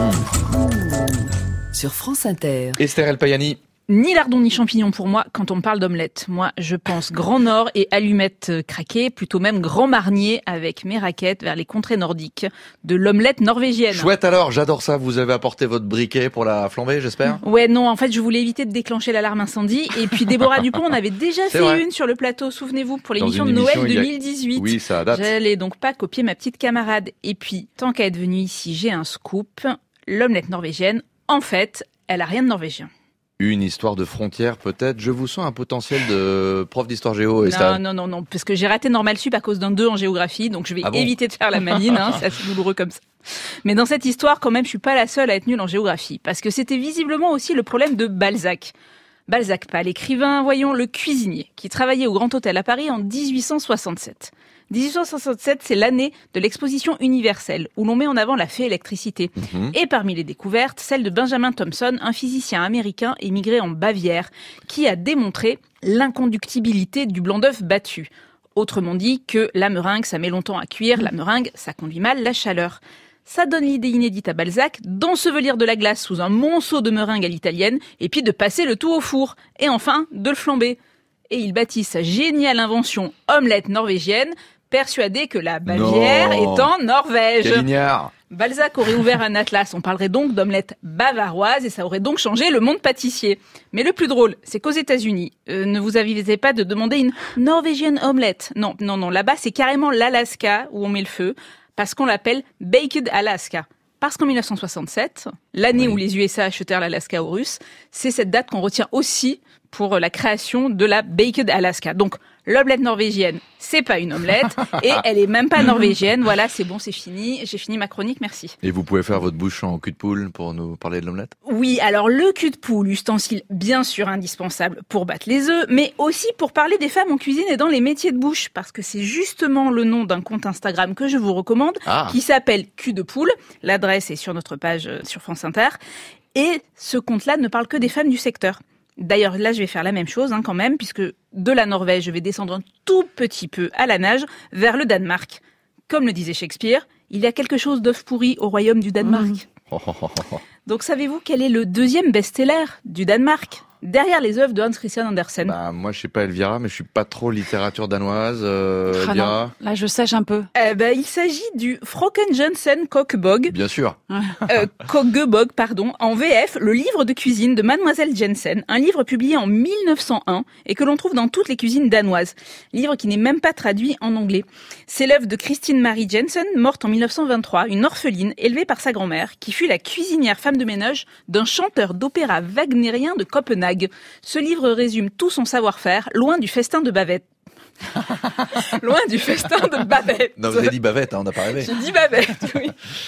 Sur France Inter. Esther El Payani. Ni lardon ni champignons pour moi quand on me parle d'omelette. Moi, je pense Grand Nord et allumettes craquées, plutôt même Grand Marnier avec mes raquettes vers les contrées nordiques de l'omelette norvégienne. Chouette alors, j'adore ça. Vous avez apporté votre briquet pour la flamber, j'espère ? Ouais, non, en fait, je voulais éviter de déclencher l'alarme incendie. Et puis Déborah Dupont, on avait déjà fait une sur le plateau, souvenez-vous, pour l'émission de Noël 2018. Oui, ça date. J'allais donc pas copier ma petite camarade. Et puis, tant qu'à être venue ici, j'ai un scoop. L'omelette norvégienne, en fait, elle a rien de norvégien. Une histoire de frontière, peut-être. Je vous sens un potentiel de prof d'histoire géo, Esther. Non, parce que j'ai raté Normal Sup à cause d'un 2 en géographie, donc je vais éviter de faire la maline, c'est assez douloureux comme ça. Mais dans cette histoire, quand même, je suis pas la seule à être nulle en géographie, parce que c'était visiblement aussi le problème de Balzac. Balzac, pas l'écrivain, voyons, le cuisinier, qui travaillait au Grand Hôtel à Paris en 1867. 1867, c'est l'année de l'exposition universelle, où l'on met en avant la fée électricité. Et parmi les découvertes, celle de Benjamin Thompson, un physicien américain émigré en Bavière, qui a démontré l'inconductibilité du blanc d'œuf battu. Autrement dit que la meringue, ça met longtemps à cuire, la meringue, ça conduit mal la chaleur. Ça donne l'idée inédite à Balzac d'ensevelir de la glace sous un monceau de meringue à l'italienne, et puis de passer le tout au four, et enfin de le flamber. Et il bâtit sa géniale invention omelette norvégienne, persuadé que la Bavière est en Norvège. Quel ignare. Balzac aurait ouvert un atlas, on parlerait donc d'omelette bavaroise et ça aurait donc changé le monde pâtissier. Mais le plus drôle, c'est qu'aux États-Unis, ne vous avisez pas de demander une Norwegian omelette. Non, là-bas c'est carrément l'Alaska où on met le feu, parce qu'on l'appelle Baked Alaska. Parce qu'en 1967, l'année où les USA achetèrent l'Alaska aux Russes, c'est cette date qu'on retient aussi pour la création de la Baked Alaska. Donc, l'omelette norvégienne, c'est pas une omelette, et elle est même pas norvégienne. Voilà, c'est bon, c'est fini. J'ai fini ma chronique, merci. Et vous pouvez faire votre bouche en cul de poule pour nous parler de l'omelette ? Oui, alors le cul de poule, ustensile bien sûr indispensable pour battre les œufs, mais aussi pour parler des femmes en cuisine et dans les métiers de bouche, parce que c'est justement le nom d'un compte Instagram que je vous recommande, qui s'appelle Cul de poule. L'adresse est sur notre page sur France Inter. Et ce compte-là ne parle que des femmes du secteur. D'ailleurs, là, je vais faire la même chose quand même, puisque de la Norvège, je vais descendre un tout petit peu à la nage vers le Danemark. Comme le disait Shakespeare, il y a quelque chose d'œuf pourri au royaume du Danemark. Donc, savez-vous quel est le deuxième best-seller du Danemark ? Derrière les œuvres de Hans Christian Andersen. Moi, je sais pas Elvira, mais je suis pas trop littérature danoise. Elvira. Non. Là, je sèche un peu. Il s'agit du Frøken Jensen Kokebog. Bien sûr. Kokebog, pardon. En VF, le livre de cuisine de Mademoiselle Jensen. Un livre publié en 1901 et que l'on trouve dans toutes les cuisines danoises. Livre qui n'est même pas traduit en anglais. C'est l'œuvre de Christine Marie Jensen, morte en 1923, une orpheline élevée par sa grand-mère, qui fut la cuisinière femme de ménage d'un chanteur d'opéra wagnérien de Copenhague. Ce livre résume tout son savoir-faire, loin du festin de bavette. Loin du festin de bavette. Non, vous avez dit bavette, on n'a pas rêvé. J'ai dit bavette, oui.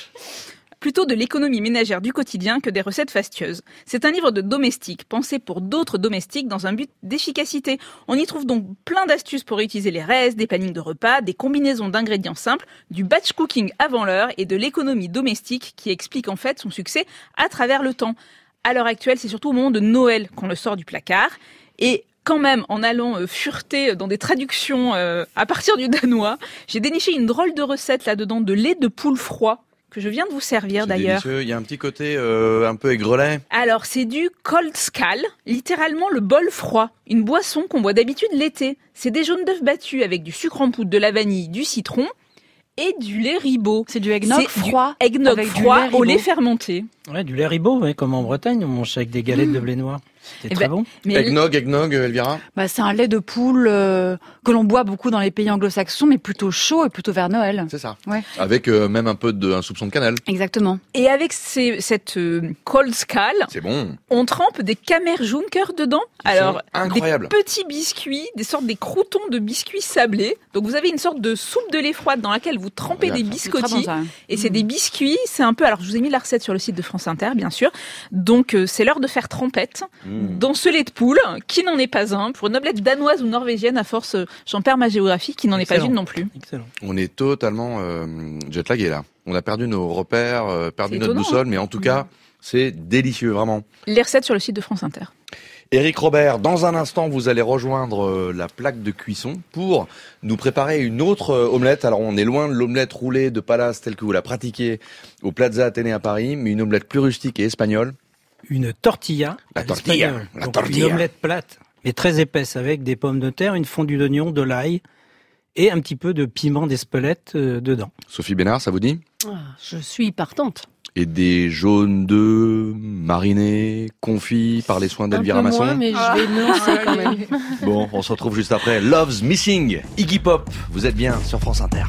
Plutôt de l'économie ménagère du quotidien que des recettes fastueuses. C'est un livre de domestique, pensé pour d'autres domestiques dans un but d'efficacité. On y trouve donc plein d'astuces pour utiliser les restes, des plannings de repas, des combinaisons d'ingrédients simples, du batch cooking avant l'heure et de l'économie domestique qui explique en fait son succès à travers le temps. À l'heure actuelle, c'est surtout au moment de Noël qu'on le sort du placard. Et quand même, en allant fureter dans des traductions à partir du danois, j'ai déniché une drôle de recette là-dedans de lait de poule froid que je viens de vous servir d'ailleurs. Délicieux. Il y a un petit côté un peu aigrelet. Alors, c'est du cold skál, littéralement le bol froid. Une boisson qu'on boit d'habitude l'été. C'est des jaunes d'œufs battus avec du sucre en poudre, de la vanille, du citron et du lait ribot. C'est du eggnog froid. Eggnog froid au lait fermenté. Ouais, du lait ribot, comme en Bretagne, on mange avec des galettes de blé noir. C'est très bon. Eggnog, Elvira. C'est un lait de poule que l'on boit beaucoup dans les pays anglo-saxons, mais plutôt chaud et plutôt vers Noël. C'est ça. Ouais. Avec même un soupçon de cannelle. Exactement. Et avec cette cold skál, c'est bon. On trempe des Kammerjunker dedans. Alors, incroyable. Des petits biscuits, des croûtons de biscuits sablés. Donc vous avez une sorte de soupe de lait froide dans laquelle vous trempez des biscottis. Bon, et c'est des biscuits, c'est un peu... Alors je vous ai mis la recette sur le site de France Inter, bien sûr. Donc c'est l'heure de faire trempette dans ce lait de poule, qui n'en est pas un. Pour une omelette danoise ou norvégienne, à force, j'en perds ma géographie, qui n'en est pas une non plus. Excellent. On est totalement jetlagué là. On a perdu nos repères, perdu notre boussole, mais en tout cas, c'est délicieux, vraiment. Les recettes sur le site de France Inter. Éric Robert, dans un instant, vous allez rejoindre la plaque de cuisson pour nous préparer une autre omelette. Alors, on est loin de l'omelette roulée de Palace telle que vous la pratiquez au Plaza Athénée à Paris, mais une omelette plus rustique et espagnole. Une tortilla. La tortilla. Une omelette plate, mais très épaisse, avec des pommes de terre, une fondue d'oignon, de l'ail et un petit peu de piment d'Espelette dedans. Sophie Bénard, ça vous dit ? Je suis partante. Et des jaunes d'œufs marinés, confits par les soins d'Elvira Masson. Moins, mais je vais me lancer quand même. Bon, on se retrouve juste après. Love's Missing, Iggy Pop. Vous êtes bien sur France Inter.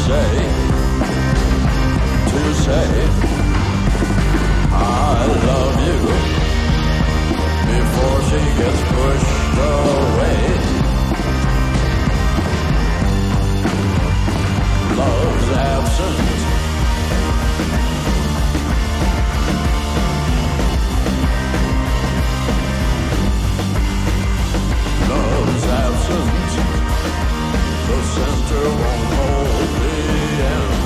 I love you before she gets pushed away. Love's absent. Love's absent. The center won't hold the end.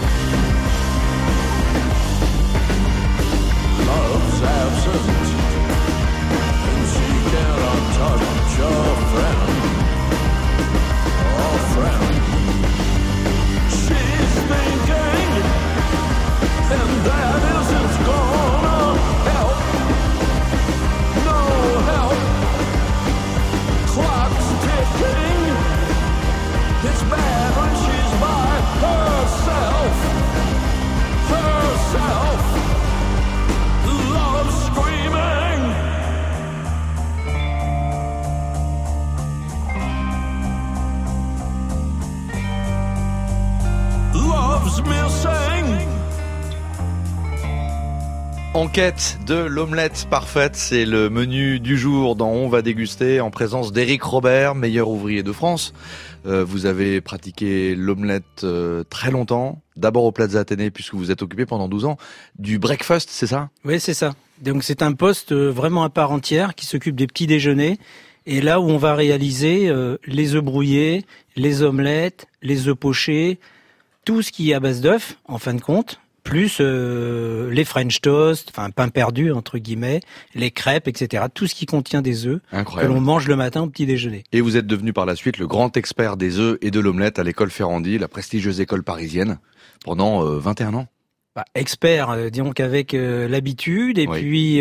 Love's absent, and she cannot touch a friend. A friend. She's thinking, and that isn't gonna help. No help. Clock's ticking. It's bad when she's by herself. Herself. Love screaming. Love's missing. En quête de l'omelette parfaite, c'est le menu du jour dans On va déguster en présence d'Éric Robert, meilleur ouvrier de France. Vous avez pratiqué l'omelette très longtemps, d'abord au Plaza Athénée puisque vous êtes occupé pendant 12 ans du breakfast, c'est ça? Oui, c'est ça. Donc c'est un poste vraiment à part entière qui s'occupe des petits déjeuners et là où on va réaliser les œufs brouillés, les omelettes, les œufs pochés, tout ce qui est à base d'œufs en fin de compte. Plus les French toast, enfin pain perdu entre guillemets, les crêpes, etc. Tout ce qui contient des œufs que l'on mange le matin au petit déjeuner. Et vous êtes devenu par la suite le grand expert des œufs et de l'omelette à l'école Ferrandi, la prestigieuse école parisienne, pendant 21 ans. Expert, disons qu'avec l'habitude et puis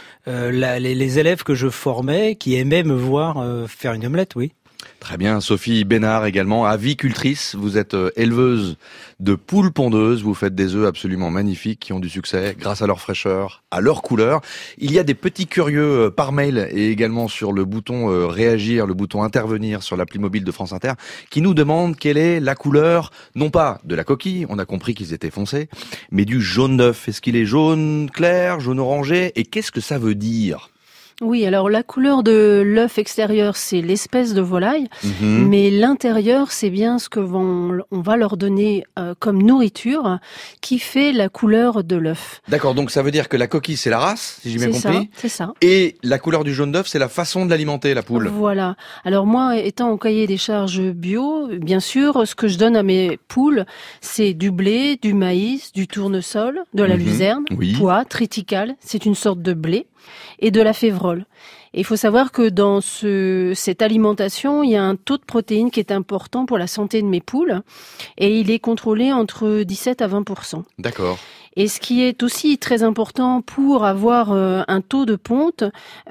les élèves que je formais qui aimaient me voir faire une omelette, oui. Très bien, Sophie Bénard également, avicultrice, vous êtes éleveuse de poules pondeuses, vous faites des œufs absolument magnifiques qui ont du succès grâce à leur fraîcheur, à leur couleur. Il y a des petits curieux par mail et également sur le bouton réagir, le bouton intervenir sur l'appli mobile de France Inter qui nous demandent quelle est la couleur, non pas de la coquille, on a compris qu'ils étaient foncés, mais du jaune d'œuf. Est-ce qu'il est jaune clair, jaune orangé et qu'est-ce que ça veut dire ? Oui, alors la couleur de l'œuf extérieur, c'est l'espèce de volaille, mais l'intérieur, c'est bien ce que on va leur donner comme nourriture qui fait la couleur de l'œuf. D'accord, donc ça veut dire que la coquille, c'est la race, si j'ai bien compris. C'est ça. Et la couleur du jaune d'œuf, c'est la façon de l'alimenter, la poule. Voilà. Alors moi, étant au cahier des charges bio, bien sûr, ce que je donne à mes poules, c'est du blé, du maïs, du tournesol, de la luzerne, pois, triticale, c'est une sorte de blé, et de la févrole. Et il faut savoir que dans cette alimentation, il y a un taux de protéines qui est important pour la santé de mes poules et il est contrôlé entre 17 à 20%. D'accord. Et ce qui est aussi très important pour avoir un taux de ponte,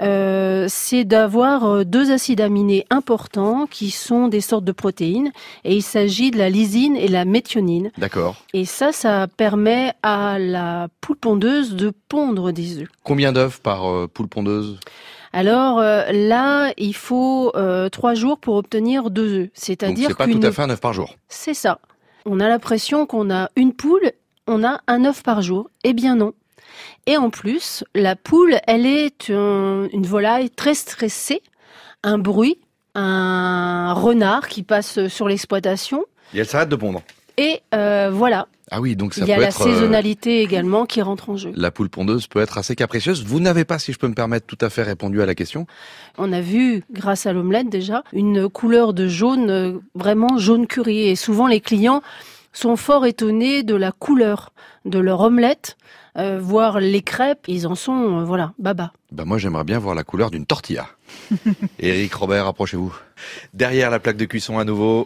c'est d'avoir 2 acides aminés importants qui sont des sortes de protéines. Et il s'agit de la lysine et la méthionine. D'accord. Et ça permet à la poule pondeuse de pondre des œufs. Combien d'œufs par poule pondeuse ? Alors là, il faut 3 jours pour obtenir 2 œufs. C'est-à-dire donc c'est pas tout à fait un œuf par jour. C'est ça. On a l'impression qu'on a une poule, on a un œuf par jour. Eh bien non. Et en plus, la poule, elle est une volaille très stressée, un bruit, un renard qui passe sur l'exploitation. Et elle s'arrête de pondre. Et voilà. Ah oui, donc ça peut être... Il y a la être, saisonnalité également qui rentre en jeu. La poule pondeuse peut être assez capricieuse. Vous n'avez pas, si je peux me permettre, tout à fait répondu à la question. On a vu, grâce à l'omelette déjà, une couleur de jaune, vraiment jaune curry. Et souvent, les clients sont fort étonnés de la couleur de leur omelette, voire les crêpes. Ils en sont, baba. Moi, j'aimerais bien voir la couleur d'une tortilla. Éric Robert, approchez-vous. Derrière la plaque de cuisson à nouveau...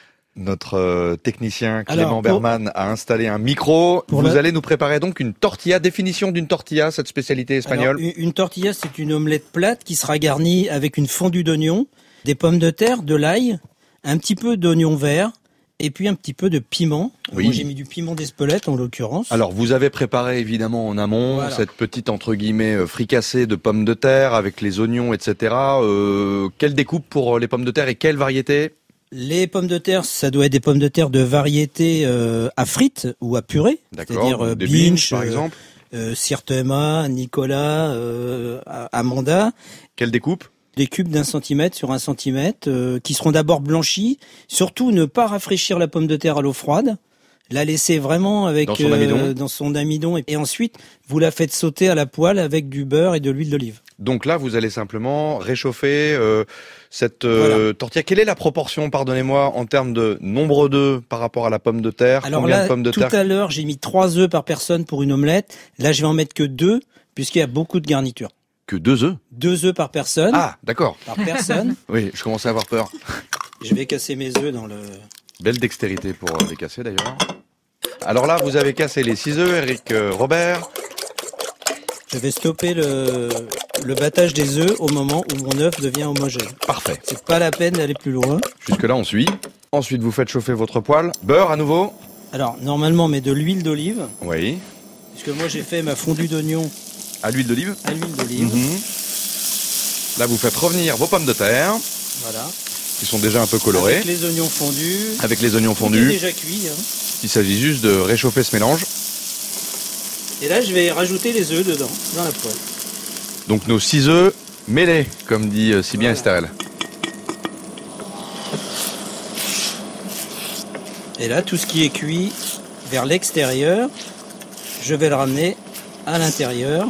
Notre technicien Clément Berman a installé un micro. Vous allez nous préparer donc une tortilla. Définition d'une tortilla, cette spécialité espagnole. Alors, une tortilla, c'est une omelette plate qui sera garnie avec une fondue d'oignon, des pommes de terre, de l'ail, un petit peu d'oignon vert et puis un petit peu de piment. Oui. Moi, j'ai mis du piment d'Espelette en l'occurrence. Alors, vous avez préparé évidemment en amont cette petite entre guillemets fricassée de pommes de terre avec les oignons, etc. Quelle découpe pour les pommes de terre et quelle variété ? les pommes de terre, ça doit être des pommes de terre de variété à frites ou à purée. D'accord. C'est-à-dire Des Binch, par exemple. Sirtema, Nicolas, Amanda. Quelle découpe? Des cubes d'1 centimètre sur 1 centimètre qui seront d'abord blanchis. Surtout ne pas rafraîchir la pomme de terre à l'eau froide. La laisser vraiment avec dans son amidon et ensuite vous la faites sauter à la poêle avec du beurre et de l'huile d'olive. Donc là, vous allez simplement réchauffer cette tortilla. Quelle est la proportion, pardonnez-moi, en termes de nombre d'œufs par rapport à la pomme de terre? Alors Combien là, de pommes de tout terre? à l'heure, j'ai mis 3 œufs par personne pour une omelette. Là, je vais en mettre que 2 puisqu'il y a beaucoup de garniture. Que 2 œufs? 2 œufs par personne. Ah, d'accord. Par personne. Oui, je commençais à avoir peur. Je vais casser mes œufs dans le... Belle dextérité pour les casser d'ailleurs. Alors là, vous avez cassé les 6 œufs, Eric Robert. Je vais stopper le battage des œufs au moment où mon œuf devient homogène. Parfait. C'est pas la peine d'aller plus loin. Jusque-là, on suit. Ensuite, vous faites chauffer votre poêle. Beurre à nouveau. Alors, normalement, on met de l'huile d'olive. Oui. Puisque moi, j'ai fait ma fondue d'oignon. À l'huile d'olive. À l'huile d'olive. Là, vous faites revenir vos pommes de terre. Voilà. Qui sont déjà un peu colorées. Avec les oignons fondus. Avec les oignons fondus. Tout est déjà cuit. Il s'agit juste de réchauffer ce mélange. Et là, je vais rajouter les œufs dedans, dans la poêle. Donc nos 6 œufs mêlés, comme dit si bien Estherelle. Et là, tout ce qui est cuit vers l'extérieur, je vais le ramener à l'intérieur.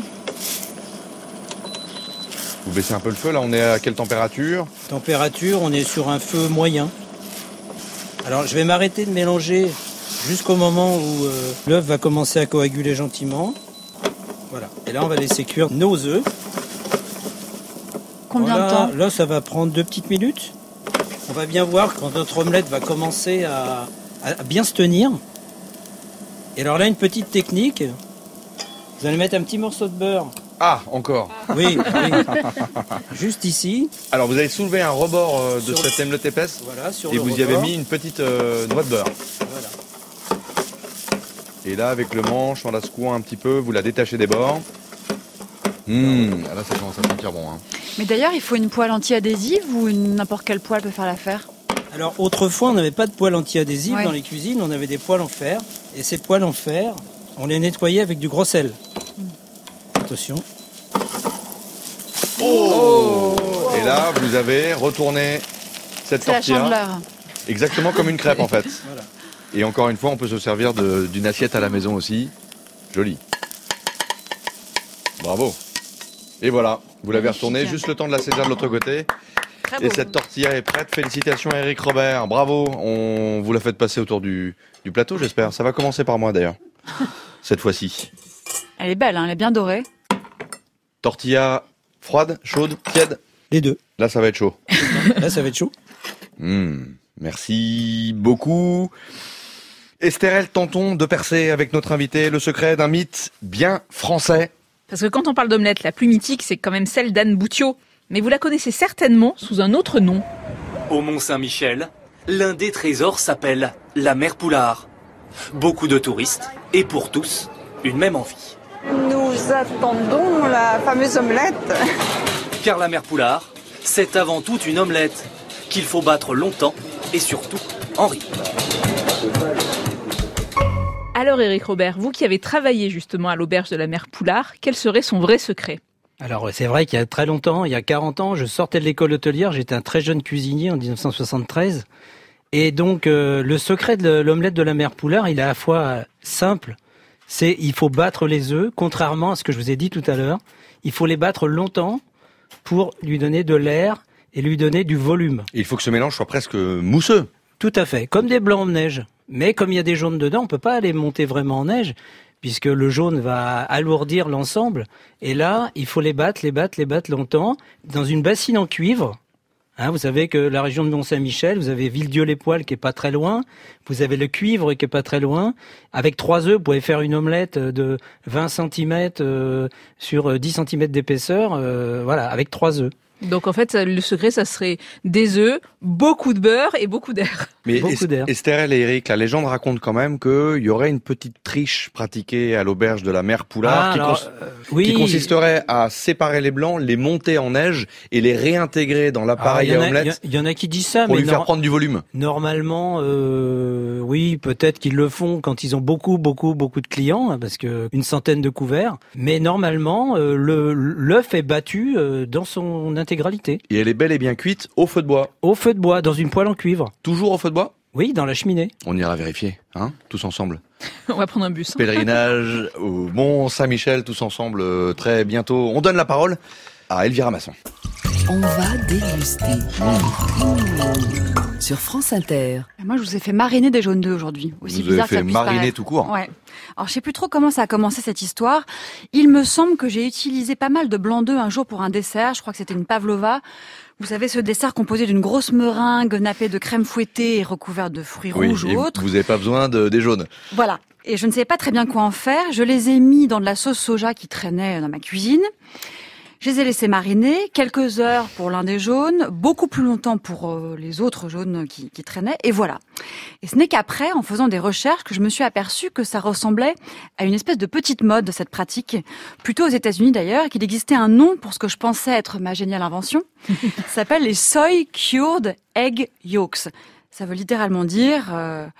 Vous baissez un peu le feu, là on est à quelle température? Température, on est sur un feu moyen. Alors je vais m'arrêter de mélanger jusqu'au moment où l'œuf va commencer à coaguler gentiment. Voilà. Et là on va laisser cuire nos œufs. Combien de temps? Là ça va prendre 2 petites minutes. On va bien voir quand notre omelette va commencer à bien se tenir. Et alors là une petite technique. Vous allez mettre un petit morceau de beurre. Ah, encore. Oui. Juste ici. Alors vous avez soulevé un rebord de cette omelette épaisse. Voilà, sur et le vous rebord. y avez mis une petite noix de beurre. Voilà. Et là, avec le manche, en la secouant un petit peu, vous la détachez des bords. Là, ça commence à sentir bon. Hein. Mais d'ailleurs, il faut une poêle anti-adhésive ou n'importe quelle poêle peut faire l'affaire? Alors autrefois, on n'avait pas de poêle anti-adhésive Ouais. dans les cuisines, on avait des poêles en fer. Et ces poêles en fer, on les nettoyait avec du gros sel. Attention. Oh Et là, vous avez retourné cette C'est la tortilla. chandeleur. Exactement comme une crêpe en fait. Voilà. Et encore une fois, on peut se servir d'une assiette à la maison aussi. Joli. Bravo. Et voilà, vous l'avez retourné, juste le temps de la saisir de l'autre côté. Et cette tortilla est prête. Félicitations à Eric Robert. Bravo. On vous la faites passer autour du plateau, j'espère. Ça va commencer par moi d'ailleurs. Cette fois-ci. Elle est belle, hein, elle est bien dorée. Tortilla froide, chaude, tiède? Les deux. Là, ça va être chaud. Là, ça va être chaud. Merci beaucoup. Estherelle, tentons de percer avec notre invité le secret d'un mythe bien français. Parce que quand on parle d'omelette, la plus mythique, c'est quand même celle d'Anne Boutiot. Mais vous la connaissez certainement sous un autre nom. Au Mont-Saint-Michel, l'un des trésors s'appelle la mer Poulard. Beaucoup de touristes, et pour tous, une même envie. Nous attendons la fameuse omelette. Car la mer Poulard, c'est avant tout une omelette qu'il faut battre longtemps et surtout en rythme. Alors Éric Robert, vous qui avez travaillé justement à l'auberge de la mer Poulard, quel serait son vrai secret? Alors c'est vrai qu'il y a très longtemps, il y a 40 ans, je sortais de l'école hôtelière, j'étais un très jeune cuisinier en 1973. Et donc le secret de l'omelette de la mer Poulard, il est à la fois simple, c'est il faut battre les œufs, contrairement à ce que je vous ai dit tout à l'heure. Il faut les battre longtemps pour lui donner de l'air et lui donner du volume. Il faut que ce mélange soit presque mousseux. Tout à fait, comme des blancs en neige. Mais comme il y a des jaunes dedans, on peut pas les monter vraiment en neige, puisque le jaune va alourdir l'ensemble. Et là, il faut les battre longtemps, dans une bassine en cuivre. Hein, vous savez que la région de Mont-Saint-Michel, vous avez Villedieu-les-Poêles qui est pas très loin, vous avez le cuivre qui est pas très loin. Avec 3 œufs, vous pouvez faire une omelette de 20 cm sur 10 cm d'épaisseur, voilà, avec 3 œufs. Donc en fait, le secret, ça serait des œufs, beaucoup de beurre et beaucoup d'air. Mais Esther et Eric, la légende raconte quand même qu'il y aurait une petite triche pratiquée à l'auberge de la mère Poulard qui consisterait à séparer les blancs, les monter en neige et les réintégrer dans l'appareil à omelette. Il y en a qui disent ça, pour lui faire prendre du volume. Normalement, oui, peut-être qu'ils le font quand ils ont beaucoup de clients, hein, parce que une centaine de couverts. Mais normalement, l'œuf est battu dans son intégralité. Et elle est bel et bien cuite au feu de bois. Au feu de bois, dans une poêle en cuivre. Toujours au feu de bois ? Oui, dans la cheminée. On ira vérifier, hein, tous ensemble. On va prendre un bus. Pèlerinage au Mont-Saint-Michel, tous ensemble, très bientôt. On donne la parole à Elvira Masson. On va déguster. Sur France Inter. Moi, je vous ai fait mariner des jaunes d'œufs aujourd'hui. Aussi vous bizarre avez fait que ça puisse mariner paraître. tout court. Ouais. Alors, je sais plus trop comment ça a commencé cette histoire. Il me semble que j'ai utilisé pas mal de blanc d'œufs un jour pour un dessert. Je crois que c'était une pavlova. Vous savez, ce dessert composé d'une grosse meringue nappée de crème fouettée et recouverte de fruits rouges ou autres. Vous n'avez pas besoin des jaunes. Voilà. Et je ne savais pas très bien quoi en faire. Je les ai mis dans de la sauce soja qui traînait dans ma cuisine. Je les ai laissés mariner quelques heures pour l'un des jaunes, beaucoup plus longtemps pour les autres jaunes qui traînaient, et voilà. Et ce n'est qu'après, en faisant des recherches, que je me suis aperçue que ça ressemblait à une espèce de petite mode, cette pratique, plutôt aux États-Unis d'ailleurs, qu'il existait un nom pour ce que je pensais être ma géniale invention. Ça s'appelle les Soy Cured Egg Yolks. Ça veut littéralement dire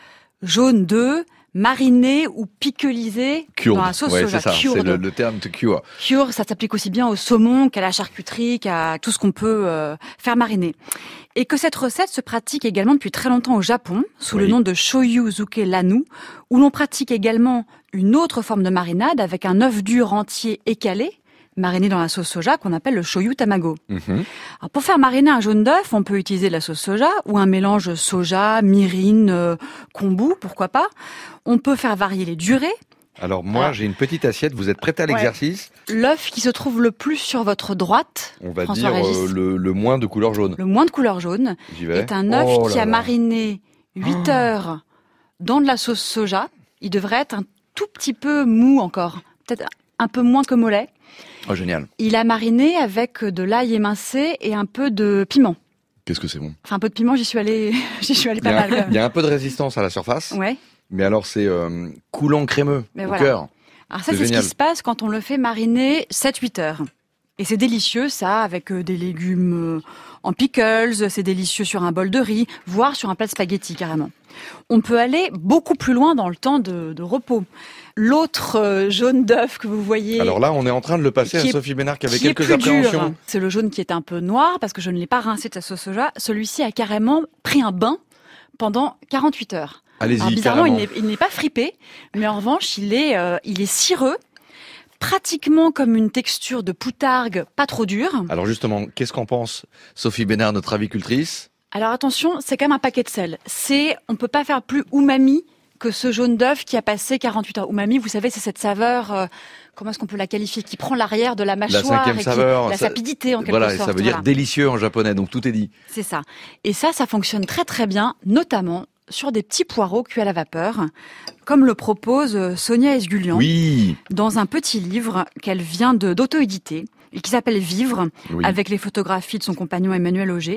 jaune d'œuf, mariné ou picklisé dans la sauce soja. C'est ça, c'est le terme de cure. Cure, ça s'applique aussi bien au saumon qu'à la charcuterie, qu'à tout ce qu'on peut faire mariner. Et que cette recette se pratique également depuis très longtemps au Japon, sous le nom de shoyu-zuke lanu, où l'on pratique également une autre forme de marinade avec un œuf dur entier écalé, mariné dans la sauce soja qu'on appelle le shoyu tamago. Alors pour faire mariner un jaune d'œuf, on peut utiliser de la sauce soja ou un mélange soja, mirin, kombu, pourquoi pas. On peut faire varier les durées. Alors moi, j'ai une petite assiette. Vous êtes prête à l'exercice ? L'œuf qui se trouve le plus sur votre droite, on va dire le moins de couleur jaune. Le moins de couleur jaune est un œuf qui a mariné 8 heures dans de la sauce soja. Il devrait être un tout petit peu mou encore, peut-être un peu moins que mollet. Oh, génial. Il a mariné avec de l'ail émincé et un peu de piment. Qu'est-ce que c'est bon ? Enfin, un peu de piment, j'y suis allée pas mal. Il y a un peu de résistance à la surface. Ouais. Mais alors, c'est coulant crémeux au cœur. Alors ça, c'est ce qui se passe quand on le fait mariner 7-8 heures. Et c'est délicieux, ça, avec des légumes en pickles, c'est délicieux sur un bol de riz, voire sur un plat de spaghettis, carrément. On peut aller beaucoup plus loin dans le temps de repos. L'autre jaune d'œuf que vous voyez... Alors là, on est en train de le passer à Sophie Bénard qui avait quelques appréhensions. Dur. C'est le jaune qui est un peu noir, parce que je ne l'ai pas rincé de sa sauce soja. Celui-ci a carrément pris un bain pendant 48 heures. Allez-y, alors, bizarrement, carrément. il n'est pas fripé, mais en revanche, il est cireux, pratiquement comme une texture de poutargue, pas trop dure. Alors justement, qu'est-ce qu'en pense Sophie Bénard, notre avicultrice ? Alors attention, c'est quand même un paquet de sel. On peut pas faire plus umami que ce jaune d'œuf qui a passé 48 heures. Umami, vous savez, c'est cette saveur, comment est-ce qu'on peut la qualifier, qui prend l'arrière de la mâchoire, la saveur, la sapidité en quelque sorte. Voilà, ça veut dire délicieux en japonais, donc tout est dit. C'est ça. Et ça fonctionne très très bien, notamment sur des petits poireaux cuits à la vapeur, comme le propose Sonia Esgulian, dans un petit livre qu'elle vient d'auto-éditer, et qui s'appelle Vivre, avec les photographies de son compagnon Emmanuel Auger.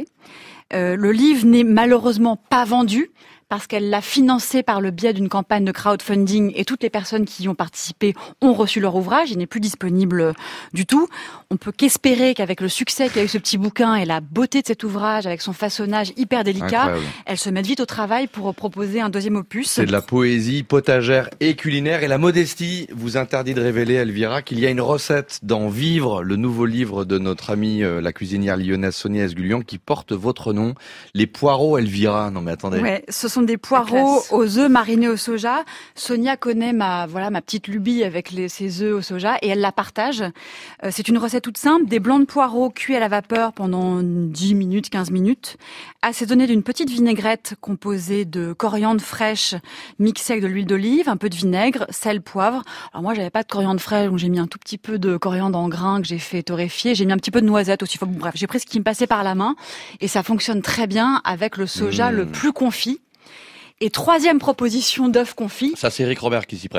Le livre n'est malheureusement pas vendu, parce qu'elle l'a financé par le biais d'une campagne de crowdfunding et toutes les personnes qui y ont participé ont reçu leur ouvrage. Il n'est plus disponible du tout. On peut qu'espérer qu'avec le succès qu'a eu ce petit bouquin et la beauté de cet ouvrage, avec son façonnage hyper délicat, elle se mette vite au travail pour proposer un deuxième opus. C'est de la poésie potagère et culinaire. Et la modestie vous interdit de révéler, Elvira, qu'il y a une recette dans Vivre, le nouveau livre de notre amie, la cuisinière lyonnaise Sonia Esgulian, qui porte votre nom. Les poireaux Elvira. Non mais attendez. Ouais, ce sont des poireaux aux œufs marinés au soja. Sonia connaît ma petite lubie avec ces œufs au soja et elle la partage. C'est une recette toute simple, des blancs de poireaux cuits à la vapeur pendant 10 minutes, 15 minutes, assaisonnés d'une petite vinaigrette composée de coriandre fraîche mixée avec de l'huile d'olive, un peu de vinaigre, sel, poivre. Alors moi, j'avais pas de coriandre fraîche, donc j'ai mis un tout petit peu de coriandre en grains que j'ai fait torréfier. J'ai mis un petit peu de noisette aussi. Enfin, bref, j'ai pris ce qui me passait par la main et ça fonctionne très bien avec le soja le plus confit. Et troisième proposition d'œuf confit. Ça, c'est Eric Robert qui s'y prête.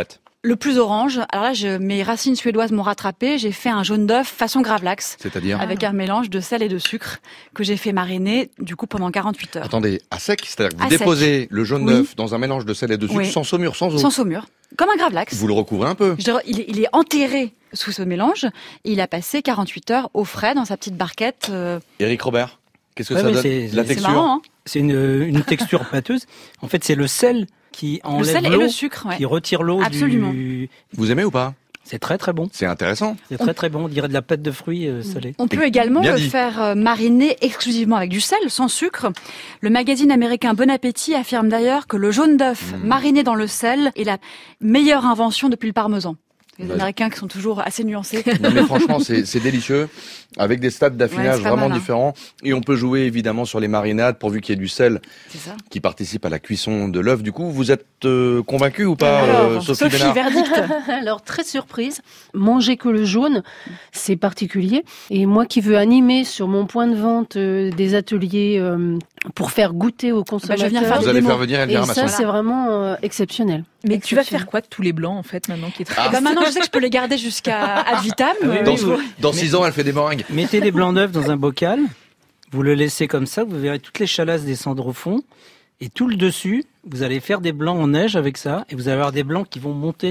Le plus orange. Alors là, mes racines suédoises m'ont rattrapé. J'ai fait un jaune d'œuf façon gravlax. C'est-à-dire avec un mélange de sel et de sucre que j'ai fait mariner du coup pendant 48 heures. Attendez, à sec, c'est-à-dire que vous À déposez sec. le jaune d'œuf dans un mélange de sel et de sucre sans saumure, sans eau. Sans saumure. Comme un gravlax. Vous le recouvrez un peu. Il est enterré sous ce mélange et il a passé 48 heures au frais dans sa petite barquette. Éric Robert, qu'est-ce que ça donne? La texture. C'est marrant, hein. C'est une texture pâteuse. En fait, c'est le sel qui enlève l'eau, et le sucre, qui retire l'eau du... Vous aimez ou pas? C'est très très bon. C'est intéressant. C'est très très bon. On dirait de la pâte de fruits salée. On peut également le faire mariner exclusivement avec du sel, sans sucre. Le magazine américain Bon Appétit affirme d'ailleurs que le jaune d'œuf mariné dans le sel est la meilleure invention depuis le parmesan. Les Américains qui sont toujours assez nuancés. Non mais franchement, c'est délicieux, avec des stades d'affinage vraiment différents. Et on peut jouer évidemment sur les marinades, pourvu qu'il y ait du sel qui participe à la cuisson de l'œuf. Du coup, vous êtes convaincu ou pas, Alors, Sophie Bénard? verdict. Alors, très surprise. Manger que le jaune, c'est particulier. Et moi qui veux animer sur mon point de vente des ateliers pour faire goûter aux consommateurs. Vous allez faire venir Elvira Et ça, c'est vraiment exceptionnel. Mais tu vas faire quoi de tous les blancs, en fait, maintenant qui est très... Maintenant, je sais que je peux les garder jusqu'à ad vitam. Dans 6 ans, elle fait des meringues. Mettez des blancs d'œufs dans un bocal. Vous le laissez comme ça. Vous verrez toutes les chalasses descendre au fond. Et tout le dessus, vous allez faire des blancs en neige avec ça. Et vous allez avoir des blancs qui vont monter.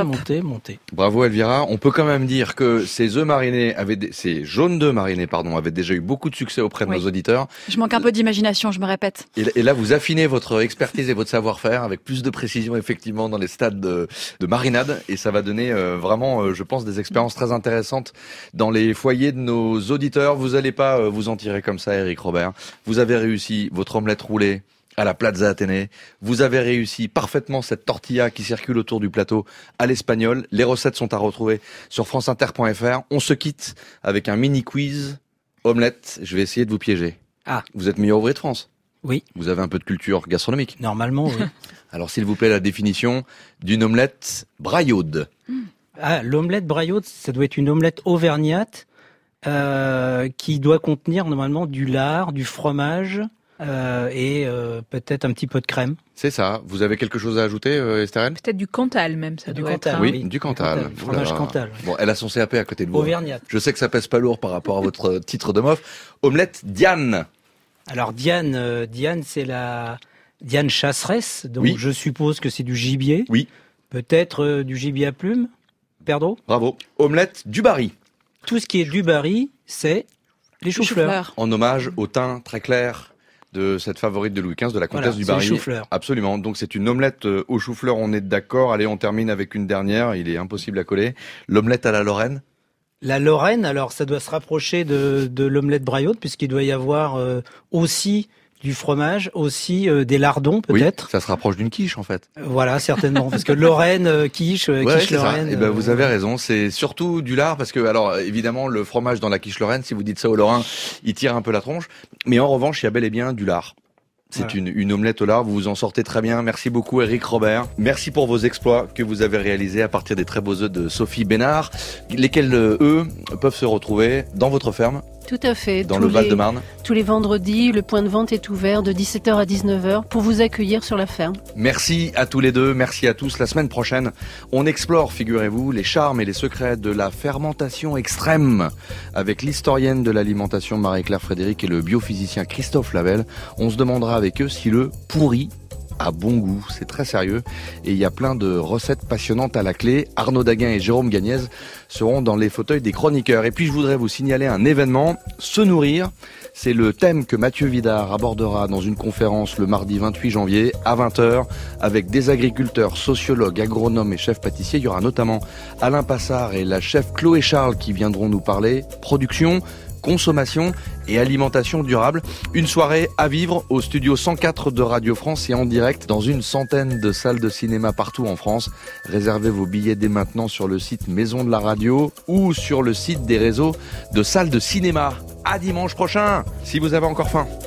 Bravo Elvira. On peut quand même dire que ces œufs marinés ces jaunes d'œufs marinés, avaient déjà eu beaucoup de succès auprès de nos auditeurs. Je manque un peu d'imagination, je me répète. Et là, vous affinez votre expertise et votre savoir-faire avec plus de précision, effectivement, dans les stades de marinade. Et ça va donner vraiment, je pense, des expériences très intéressantes dans les foyers de nos auditeurs. Vous allez pas vous en tirer comme ça, Éric Robert. Vous avez réussi votre omelette roulée à la Plaza Athénée. Vous avez réussi parfaitement cette tortilla qui circule autour du plateau à l'espagnol. Les recettes sont à retrouver sur franceinter.fr. On se quitte avec un mini quiz omelette. Je vais essayer de vous piéger. Vous êtes meilleur ouvrier de France? Oui. Vous avez un peu de culture gastronomique? Normalement, oui. Alors, s'il vous plaît, la définition d'une omelette braillaude. L'omelette braillaude, ça doit être une omelette auvergnate qui doit contenir normalement du lard, du fromage... et peut-être un petit peu de crème. C'est ça. Vous avez quelque chose à ajouter, Estherelle? Peut-être du Cantal même, ça doit Cantal, être. Oui, du Cantal. Fromage Cantal. Bon, elle a son CAP à côté de vous. Auvergnate. Je sais que ça pèse pas lourd par rapport à votre titre de MOF. Omelette Diane. Alors Diane, c'est la Diane chasseresse, donc je suppose que c'est du gibier. Oui. Peut-être du gibier à plumes. Perdreau. Bravo. Omelette du Barry. Tout ce qui est du Barry, c'est les choux-fleurs. En hommage au teint très clair de cette favorite de Louis XV, de la comtesse du Barry. Absolument. Donc c'est une omelette aux choux-fleurs, on est d'accord. Allez, on termine avec une dernière, il est impossible à coller. L'omelette à la Lorraine. La Lorraine, alors ça doit se rapprocher de l'omelette braillaude, puisqu'il doit y avoir aussi du fromage, aussi des lardons peut-être. Oui, ça se rapproche d'une quiche en fait. Voilà, certainement, parce que Lorraine, quiche Lorraine. Et vous avez raison, c'est surtout du lard, parce que alors évidemment le fromage dans la quiche Lorraine, si vous dites ça aux Lorrains, il tire un peu la tronche. Mais en revanche, il y a bel et bien du lard. C'est une omelette au lard, vous vous en sortez très bien. Merci beaucoup Éric Robert. Merci pour vos exploits que vous avez réalisés à partir des très beaux œufs de Sophie Bénard, lesquels eux peuvent se retrouver dans votre ferme. Tout à fait. Dans le Val-de-Marne. Tous les vendredis, le point de vente est ouvert de 17h à 19h pour vous accueillir sur la ferme. Merci à tous les deux, merci à tous. La semaine prochaine, on explore, figurez-vous, les charmes et les secrets de la fermentation extrême avec l'historienne de l'alimentation Marie-Claire Frédéric et le biophysicien Christophe Lavelle. On se demandera avec eux si le pourri a bon goût, c'est très sérieux et il y a plein de recettes passionnantes à la clé. Arnaud Daguin et Jérôme Gagnez seront dans les fauteuils des chroniqueurs. Et puis je voudrais vous signaler un événement, se nourrir. C'est le thème que Mathieu Vidard abordera dans une conférence le mardi 28 janvier à 20h avec des agriculteurs, sociologues, agronomes et chefs pâtissiers. Il y aura notamment Alain Passard et la chef Chloé Charles qui viendront nous parler production, consommation et alimentation durable. Une soirée à vivre au studio 104 de Radio France et en direct dans une centaine de salles de cinéma partout en France. Réservez vos billets dès maintenant sur le site Maison de la Radio ou sur le site des réseaux de salles de cinéma. À dimanche prochain, si vous avez encore faim.